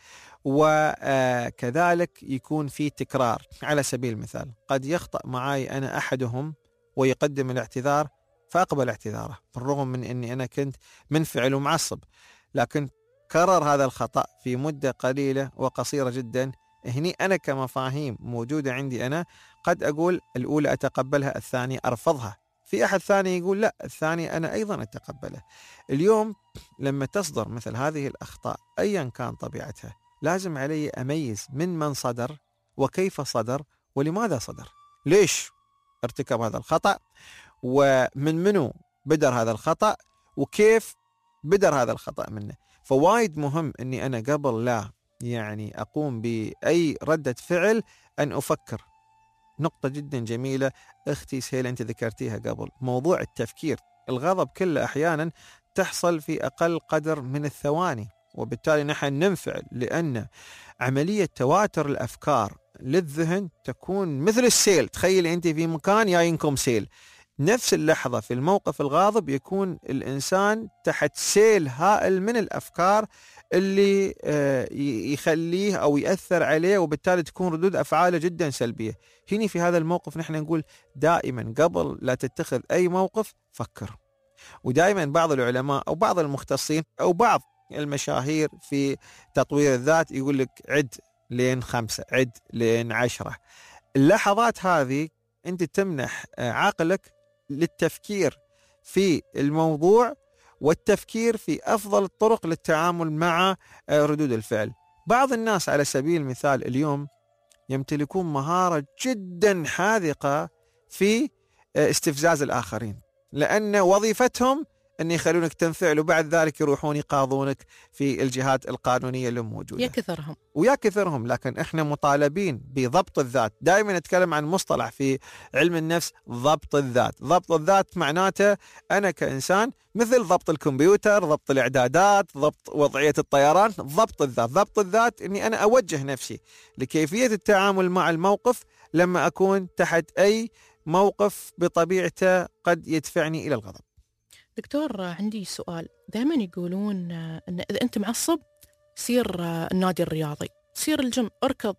وكذلك يكون فيه تكرار. على سبيل المثال قد يخطأ معي أنا أحدهم ويقدم الاعتذار فأقبل اعتذاره بالرغم من أني أنا كنت منفعل ومعصب، لكن كرر هذا الخطأ في مدة قليلة وقصيرة جدا. هني أنا كمفاهيم موجودة عندي أنا قد أقول الأولى أتقبلها، الثانية أرفضها. في أحد ثاني يقول لا، الثاني أنا أيضا أتقبله. اليوم لما تصدر مثل هذه الأخطاء أيا كان طبيعتها، لازم علي أميز من صدر وكيف صدر ولماذا صدر، ليش ارتكب هذا الخطأ، ومن منو بدر هذا الخطأ، وكيف بدر هذا الخطأ منه. فوايد مهم أني أنا قبل لا يعني أقوم بأي ردة فعل أن أفكر. نقطة جدا جميلة أختي سهيل أنت ذكرتيها قبل، موضوع التفكير. الغضب كله أحيانا تحصل في أقل قدر من الثواني، وبالتالي نحن ننفعل لأن عملية تواتر الأفكار للذهن تكون مثل السيل. تخيل أنت في مكان جايينكم سيل، نفس اللحظة في الموقف الغاضب يكون الإنسان تحت سيل هائل من الأفكار اللي يخليه أو يأثر عليه، وبالتالي تكون ردود أفعاله جدا سلبية. هنا في هذا الموقف نحن نقول دائما قبل لا تتخذ أي موقف فكر. ودائما بعض العلماء أو بعض المختصين أو بعض المشاهير في تطوير الذات يقول لك عد لين 5، عد لين 10. اللحظات هذه أنت تمنح عقلك للتفكير في الموضوع والتفكير في أفضل الطرق للتعامل مع ردود الفعل. بعض الناس على سبيل المثال اليوم يمتلكون مهارة جدا حاذقة في استفزاز الآخرين، لأن وظيفتهم أن يخلونك تنفعل وبعد ذلك يروحون يقاضونك في الجهات القانونية اللي موجودة. ويا كثرهم. لكن احنا مطالبين بضبط الذات. دائما نتكلم عن مصطلح في علم النفس، ضبط الذات. ضبط الذات معناته أنا كإنسان مثل ضبط الكمبيوتر، ضبط الإعدادات، ضبط وضعية الطيران. ضبط الذات، ضبط الذات أني أنا أوجه نفسي لكيفية التعامل مع الموقف لما أكون تحت أي موقف بطبيعته قد يدفعني إلى الغضب. دكتور عندي سؤال. دائما يقولون أن إذا أنت معصب سير النادي الرياضي، سير الجيم، اركض،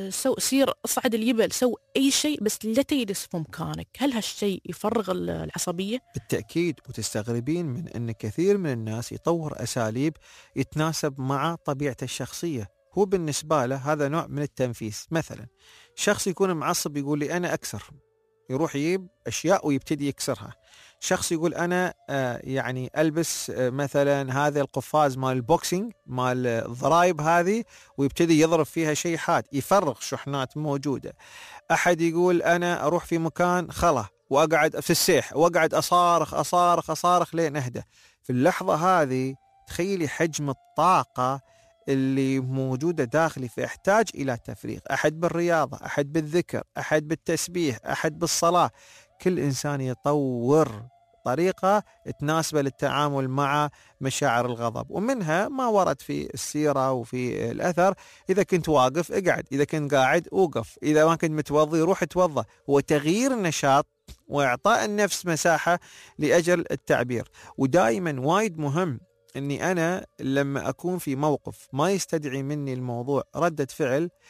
سير اصعد الجبل، سو أي شيء بس لا تجلس في مكانك. هل هالشيء يفرغ العصبية؟ بالتأكيد. وتستغربين من أن كثير من الناس يطور أساليب يتناسب مع طبيعته الشخصية. هو بالنسبة له هذا نوع من التنفيس. مثلا شخص يكون معصب يقول لي أنا أكسر، يروح يجيب أشياء ويبتدي يكسرها. شخص يقول أنا يعني ألبس مثلا هذا القفاز مال البوكسينج مال الضرائب هذه ويبتدي يضرب فيها شيء حاد، يفرغ شحنات موجودة. أحد يقول أنا أروح في مكان خلا وأقعد في السيح وأقعد أصارخ أصارخ أصارخ لين أهدى. في اللحظة هذه تخيلي حجم الطاقة اللي موجودة داخلي، فيحتاج إلى تفريغ. أحد بالرياضة، أحد بالذكر، أحد بالتسبيح، أحد بالصلاة. كل إنسان يطور طريقة تناسبه للتعامل مع مشاعر الغضب، ومنها ما ورد في السيرة وفي الأثر. إذا كنت واقف اقعد، إذا كنت قاعد اوقف، إذا ما كنت متوضي روح اتوضى. هو تغيير النشاط وإعطاء النفس مساحة لأجل التعبير. ودائما وايد مهم أني أنا لما أكون في موقف ما يستدعي مني الموضوع ردة فعل،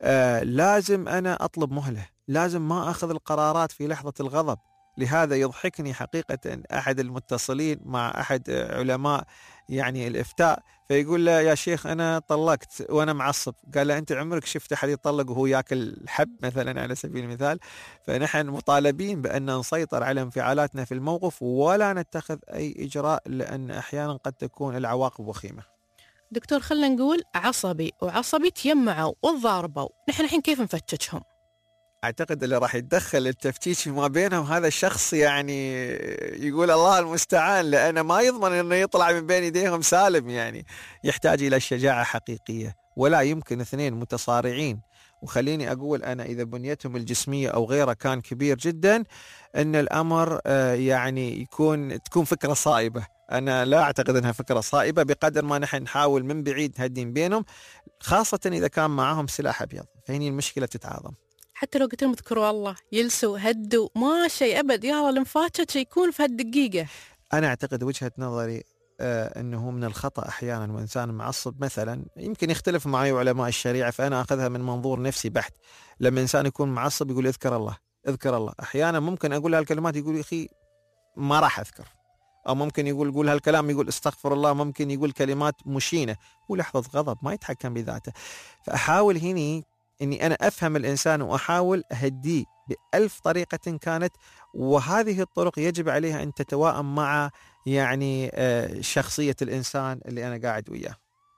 لازم أنا أطلب مهلة، لازم ما أخذ القرارات في لحظة الغضب. لهذا يضحكني حقيقة أحد المتصلين مع أحد علماء يعني الإفتاء، فيقول له يا شيخ أنا طلقت وأنا معصب. قال له أنت عمرك شفت أحد يطلق وهو يأكل حب مثلا على سبيل المثال؟ فنحن مطالبين بأن نسيطر على انفعالاتنا في الموقف ولا نتخذ أي إجراء، لأن أحيانا قد تكون العواقب وخيمة. دكتور خلنا نقول عصبي وعصبي تيمعوا وتضاربوا، نحن الحين كيف نفتشهم؟ أعتقد اللي راح يتدخل التفتيش ما بينهم هذا الشخص يعني يقول الله المستعان، لأنه ما يضمن أنه يطلع من بين يديهم سالم. يعني يحتاج إلى شجاعة حقيقية، ولا يمكن اثنين متصارعين، وخليني أقول أنا إذا بنيتهم الجسمية أو غيره كان كبير جدا، أن الأمر يعني تكون فكرة صائبة. أنا لا أعتقد أنها فكرة صائبة بقدر ما نحن نحاول من بعيد نهدين بينهم، خاصة إذا كان معهم سلاح أبيض، فهني المشكلة تتعاظم. حتى لو قلت لهم اذكروا الله، يلسوا هدوا، ما شيء أبد، يلا المفاتشة يكون في هالدقيقة. أنا أعتقد وجهة نظري أنه من الخطأ أحيانا وإنسان معصب مثلا، يمكن يختلف معي علماء الشريعة، فأنا أخذها من منظور نفسي بحت. لما إنسان يكون معصب يقول اذكر الله اذكر الله، أحيانا ممكن أقول هالكلمات يقول يا أخي ما راح أذكر، أو ممكن يقول هالكلام يقول استغفر الله، ممكن يقول كلمات مشينة ولحظة غضب ما يتحكم بذاته. فأحاول هني أني أنا أفهم الإنسان وأحاول أهديه بألف طريقة كانت، وهذه الطرق يجب عليها أن تتوائم مع يعني شخصية الإنسان اللي أنا قاعد وياه.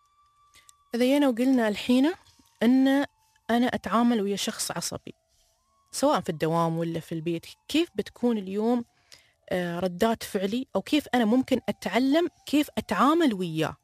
إذا جينا وقلنا الحين أن أنا أتعامل ويا شخص عصبي سواء في الدوام ولا في البيت، كيف بتكون اليوم ردات فعلي، أو كيف أنا ممكن أتعلم كيف أتعامل وياه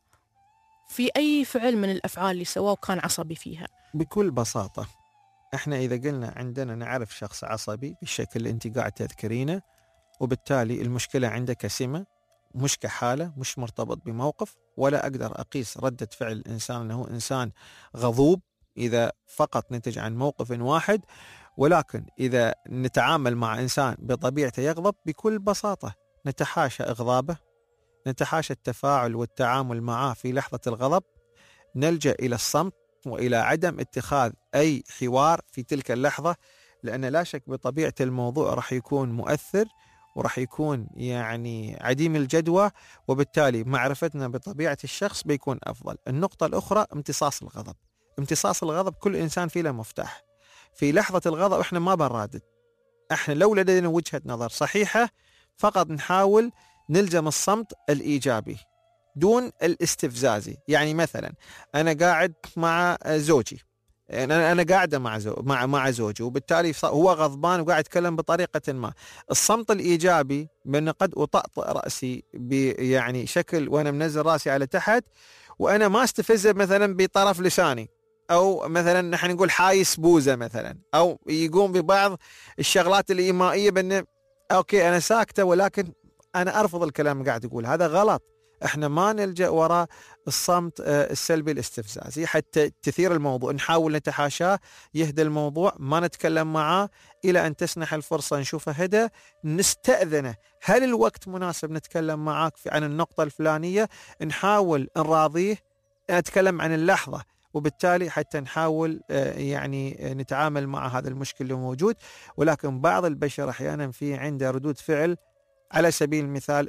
في أي فعل من الأفعال اللي سواه وكان عصبي فيها؟ بكل بساطة احنا إذا قلنا عندنا نعرف شخص عصبي بالشكل اللي انت قاعد تذكرينه، وبالتالي المشكلة عندك سمة مش كحالة، مش مرتبط بموقف، ولا أقدر أقيس ردة فعل الإنسان أنه إنسان غضوب إذا فقط نتج عن موقف واحد. ولكن إذا نتعامل مع إنسان بطبيعته يغضب، بكل بساطة نتحاشى إغضابه، نتحاشى التفاعل والتعامل معه في لحظة الغضب، نلجأ إلى الصمت وإلى عدم اتخاذ أي حوار في تلك اللحظة، لأن لا شك بطبيعة الموضوع رح يكون مؤثر ورح يكون يعني عديم الجدوى، وبالتالي معرفتنا بطبيعة الشخص بيكون أفضل. النقطة الأخرى امتصاص الغضب. امتصاص الغضب كل إنسان فيه له مفتاح. في لحظة الغضب إحنا ما بنرادد، إحنا لو لدينا وجهة نظر صحيحة فقط نحاول نلزم الصمت الإيجابي دون الاستفزازي. يعني مثلا أنا قاعد مع زوجي، أنا قاعدة مع زوجي، وبالتالي هو غضبان وقاعد يتكلم بطريقة ما. الصمت الإيجابي بأن قد أطأطئ رأسي يعني شكل وأنا منزل رأسي على تحت، وأنا ما استفزه مثلا بطرف لساني، أو مثلا نحن نقول حايس بوزة مثلا، أو يقوم ببعض الشغلات الإيمائية بأنه أوكي أنا ساكتة ولكن أنا أرفض الكلام اللي قاعد يقول. هذا غلط. احنا ما نلجأ وراء الصمت السلبي الاستفزازي حتى تثير الموضوع، نحاول نتحاشاه، يهدى الموضوع، ما نتكلم معاه إلى أن تسنح الفرصة نشوفه هدى، نستأذنه هل الوقت مناسب نتكلم معاك عن النقطة الفلانية، نحاول نراضيه، نتكلم عن اللحظة، وبالتالي حتى نحاول يعني نتعامل مع هذا المشكل اللي موجود. ولكن بعض البشر أحيانا في عنده ردود فعل، على سبيل المثال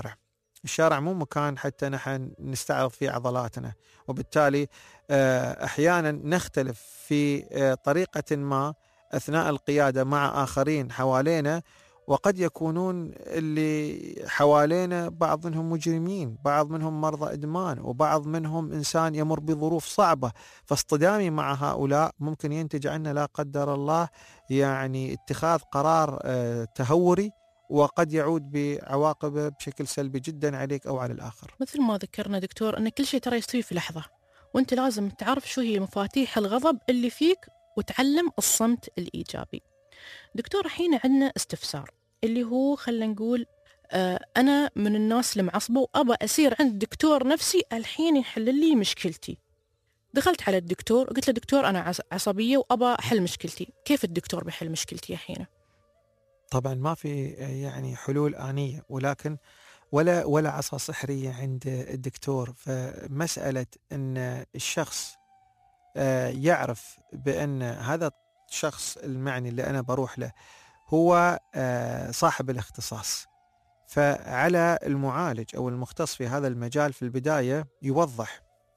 الشارع مو مكان حتى نحن نستعرض فيه عضلاتنا، وبالتالي أحيانا نختلف في طريقة ما أثناء القيادة مع آخرين حوالينا، وقد يكونون اللي حوالينا بعض منهم مجرمين، بعض منهم مرضى إدمان، وبعض منهم إنسان يمر بظروف صعبة. فاصطدامي مع هؤلاء ممكن ينتج عنا لا قدر الله يعني اتخاذ قرار تهوري، وقد يعود بعواقبه بشكل سلبي جدا عليك أو على الآخر. مثل ما ذكرنا دكتور أن كل شيء ترى يستوي في لحظة، وأنت لازم تعرف شو هي مفاتيح الغضب اللي فيك وتعلم الصمت الإيجابي. دكتور الحين عندنا استفسار اللي هو خلينا نقول أنا من الناس المعصبة وأبى أسير عند دكتور نفسي الحين يحل لي مشكلتي. دخلت على الدكتور وقلت له دكتور أنا عصبية وأبى أحل مشكلتي، كيف الدكتور بيحل مشكلتي الحين؟ طبعا ما في يعني حلول آنية، ولكن ولا عصا سحرية عند الدكتور. فمسألة أن الشخص يعرف بأن هذا الشخص المعني اللي أنا بروح له هو صاحب الاختصاص، فعلى المعالج أو المختص في هذا المجال في البداية يوضح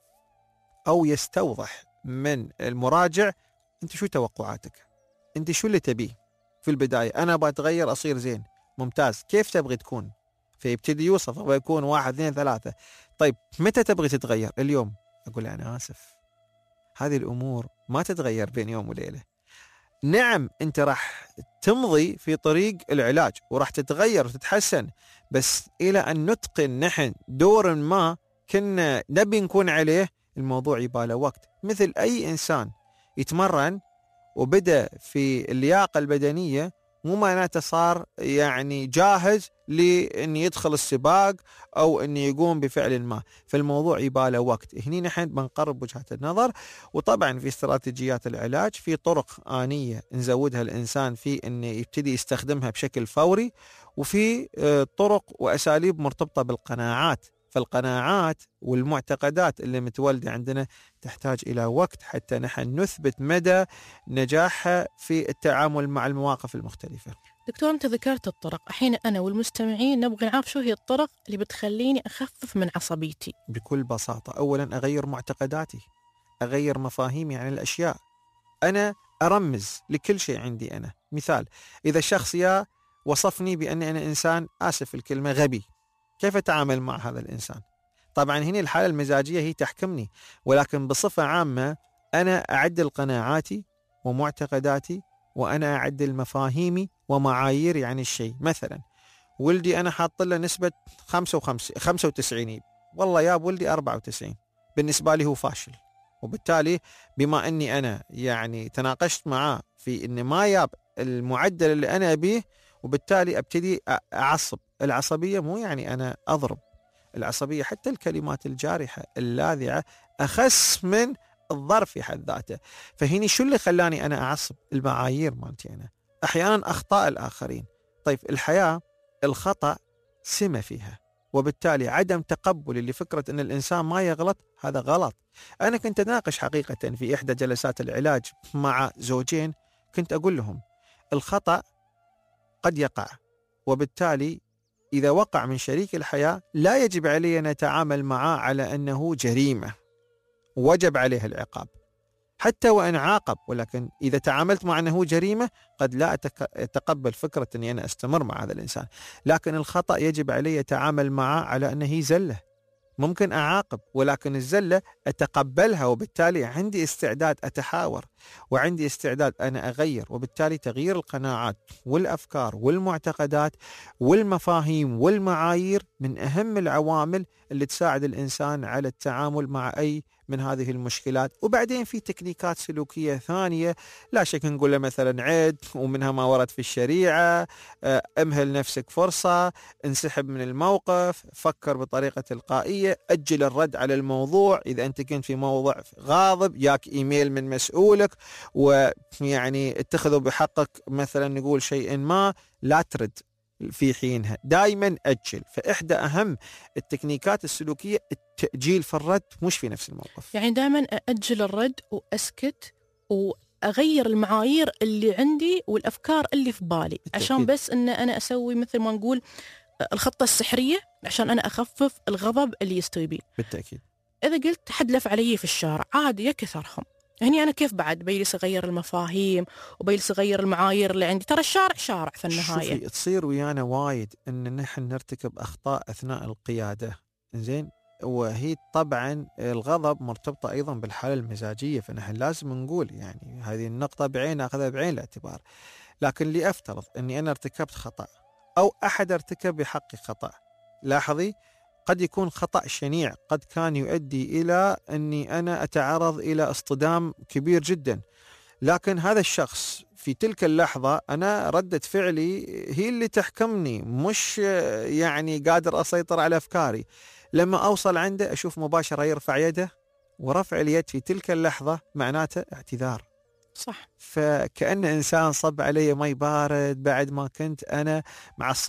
أو يستوضح من المراجع أنت شو توقعاتك، أنت شو اللي تبيه في البداية. أنا بتغير أصير زين، ممتاز، كيف تبغي تكون؟ فيبتدي يوصف أبغى يكون 1 2 3. طيب متى تبغي تتغير؟ اليوم. أقول أنا آسف، هذه الأمور ما تتغير بين يوم وليلة. نعم أنت راح تمضي في طريق العلاج وراح تتغير وتتحسن، بس إلى أن نتقن نحن دور ما كنا نبي نكون عليه الموضوع يباله وقت. مثل أي إنسان يتمرن وبدأ في اللياقة البدنية مو معناته صار يعني جاهز لأن يدخل السباق أو أن يقوم بفعل ما، فالموضوع يباله وقت. هني نحن بنقرب وجهة النظر، وطبعا في استراتيجيات العلاج في طرق آنية نزودها الإنسان في أن يبتدي يستخدمها بشكل فوري، وفي طرق وأساليب مرتبطة بالقناعات. فالقناعات والمعتقدات اللي متولدة عندنا تحتاج إلى وقت حتى نحن نثبت مدى نجاحها في التعامل مع المواقف المختلفة. دكتور أنت ذكرت الطرق، الحين أنا والمستمعين نبغى نعرف شو هي الطرق اللي بتخليني أخفف من عصبيتي. بكل بساطة، أولا أغير معتقداتي، أغير مفاهيمي عن الأشياء. أنا أرمز لكل شيء عندي. أنا مثال، إذا الشخص يا وصفني بأني أنا إنسان، آسف الكلمة، غبي، كيف أتعامل مع هذا الإنسان؟ طبعا هنا الحالة المزاجية هي تحكمني، ولكن بصفة عامة أنا أعدل قناعاتي ومعتقداتي، وأنا أعدل مفاهيمي ومعاييري عن الشيء. مثلا ولدي أنا حاط له نسبة 95، والله يا ولدي 94، بالنسبة لي هو فاشل. وبالتالي بما أني أنا يعني تناقشت معاه في أن ما ياب المعدل اللي أنا أبيه، وبالتالي أبتدي أعصب. العصبية مو يعني أنا أضرب، العصبية حتى الكلمات الجارحة اللاذعة أخس من الضرب في حد ذاته. فهني شو اللي خلاني أنا أعصب؟ المعايير مالتي أنا، أحيانا أخطاء الآخرين. طيب الحياة الخطأ سمة فيها، وبالتالي عدم تقبلي لفكرة أن الإنسان ما يغلط هذا غلط. أنا كنت أناقش حقيقة في إحدى جلسات العلاج مع زوجين، كنت أقول لهم الخطأ قد يقع، وبالتالي إذا وقع من شريك الحياة لا يجب علي أن أتعامل معه على أنه جريمة وجب عليه العقاب حتى وإن عاقب، ولكن إذا تعاملت مع أنه جريمة قد لا أتقبل فكرة أني أنا أستمر مع هذا الإنسان. لكن الخطأ يجب علي أتعامل معه على أنه زلة، ممكن أعاقب ولكن الزلة أتقبلها، وبالتالي عندي استعداد أتحاور وعندي استعداد أنا أغير. وبالتالي تغيير القناعات والأفكار والمعتقدات والمفاهيم والمعايير من أهم العوامل اللي تساعد الإنسان على التعامل مع أي من هذه المشكلات. وبعدين في تكنيكات سلوكية ثانية لا شك نقول له مثلا عد، ومنها ما ورد في الشريعة، امهل نفسك فرصة، انسحب من الموقف، فكر بطريقة تلقائية، أجل الرد على الموضوع. إذا أنت كنت في موضوع غاضب ياك إيميل من مسؤولك ويعني اتخذوا بحقك مثلا نقول شيء ما، لا ترد في حينها، دائما أجل. فإحدى أهم التكنيكات السلوكية التأجيل في الرد، مش في نفس الموقف. يعني دائما أأجل الرد وأسكت وأغير المعايير اللي عندي والأفكار اللي في بالي بالتأكيد. عشان بس أن أنا أسوي مثل ما نقول الخطة السحرية عشان أنا أخفف الغضب اللي يستوي بي. بالتأكيد. إذا قلت حدلف علي في الشارع عادي يكثرهم، هني أنا كيف بعد بيجلس أغير المفاهيم وبيجلس أغير المعايير اللي عندي؟ ترى الشارع شارع في النهاية. شوفي تصير ويانا وايد إن نحن نرتكب أخطاء أثناء القيادة، زين، وهي طبعا الغضب مرتبطة أيضا بالحالة المزاجية، فنحن لازم نقول يعني هذه النقطة بعين أخذها بعين الاعتبار. لكن لأفترض أني أنا ارتكبت خطأ أو أحد ارتكب بحقي خطأ، لاحظي قد يكون خطأ شنيع، قد كان يؤدي إلى أني أنا أتعرض إلى اصطدام كبير جدا، لكن هذا الشخص في تلك اللحظة أنا ردة فعلي هي اللي تحكمني، مش يعني قادر أسيطر على أفكاري. لما أوصل عنده أشوف مباشرة يرفع يده، ورفع اليد في تلك اللحظة معناته اعتذار. صح. فكأن إنسان صب علي مي بارد بعد ما كنت أنا معصب.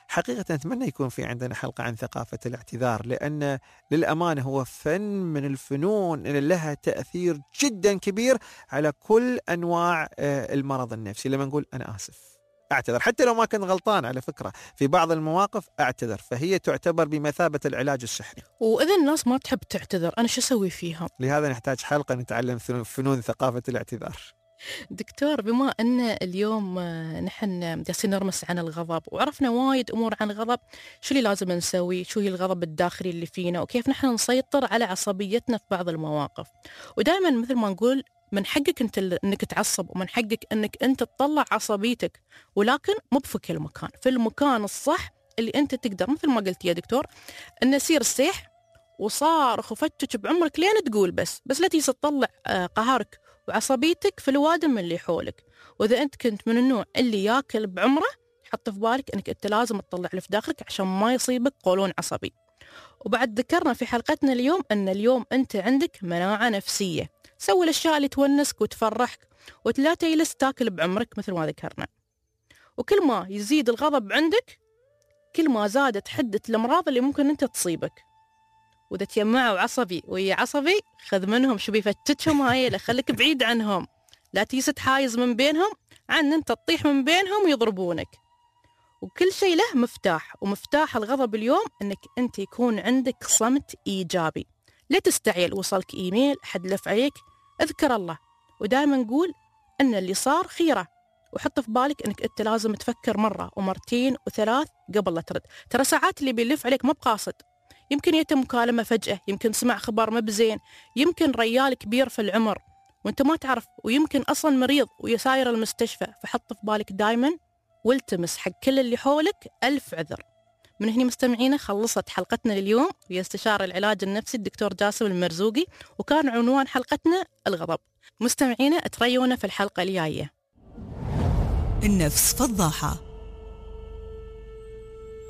حقيقة أتمنى يكون في عندنا حلقة عن ثقافة الاعتذار، لأن للأمانة هو فن من الفنون اللي لها تأثير جدا كبير على كل أنواع المرض النفسي. لما نقول أنا آسف، أعتذر، حتى لو ما كنت غلطان على فكرة، في بعض المواقف أعتذر، فهي تعتبر بمثابة العلاج السحري. وإذا الناس ما تحب تعتذر أنا شو أسوي فيها؟ لهذا نحتاج حلقة نتعلم فنون ثقافة الاعتذار. دكتور، بما أن اليوم نحن جالسين نرمس عن الغضب وعرفنا وايد أمور عن الغضب، شو اللي لازم نسوي، شو هي الغضب الداخلي اللي فينا، وكيف نحن نسيطر على عصبيتنا في بعض المواقف. ودائما مثل ما نقول من حقك أنت أنك تعصب، ومن حقك أنك أنت تطلع عصبيتك، ولكن مو في كل مكان، في المكان الصح اللي أنت تقدر. مثل ما قلت يا دكتور، أن يصير السيح وصارخ وفتش بعمرك لين تقول بس لا تيجي تطلع قهرك وعصبيتك في الوادم اللي حولك. وإذا أنت كنت من النوع اللي ياكل بعمره، حط في بالك أنك أنت لازم تطلع اللي في داخلك عشان ما يصيبك قولون عصبي. وبعد ذكرنا في حلقتنا اليوم أن اليوم أنت عندك مناعة نفسية، سوي الأشياء اللي تونسك وتفرحك، ولا تجلس تاكل بعمرك مثل ما ذكرنا. وكل ما يزيد الغضب عندك كل ما زادت حدة الأمراض اللي ممكن أنت تصيبك. وإذا تجمعوا عصبي ويا عصبي، خذ منهم شو بيفتتهم، هاي خليك بعيد عنهم، لا تيست حايز من بينهم عن أنت تطيح من بينهم ويضربونك. وكل شيء له مفتاح، ومفتاح الغضب اليوم أنك أنت يكون عندك صمت إيجابي. لا تستعجل، وصلك إيميل حد لف عليك، اذكر الله، ودائما نقول أن اللي صار خيرة، وحط في بالك أنك أنت لازم تفكر مرة ومرتين وثلاث قبل لا ترد. ترى ساعات اللي بيلف عليك ما بقاصد، يمكن يتم مكالمة فجأة، يمكن سمع خبر ما بزين، يمكن ريال كبير في العمر وانت ما تعرف، ويمكن أصلا مريض ويساير المستشفى. فحط في بالك دايما والتمس حق كل اللي حولك ألف عذر. من هنا مستمعينا خلصت حلقتنا لليوم ويا استشاري العلاج النفسي الدكتور جاسم المرزوقي، وكان عنوان حلقتنا الغضب. مستمعينا تريونا في الحلقة الجاية. النفس فضاحة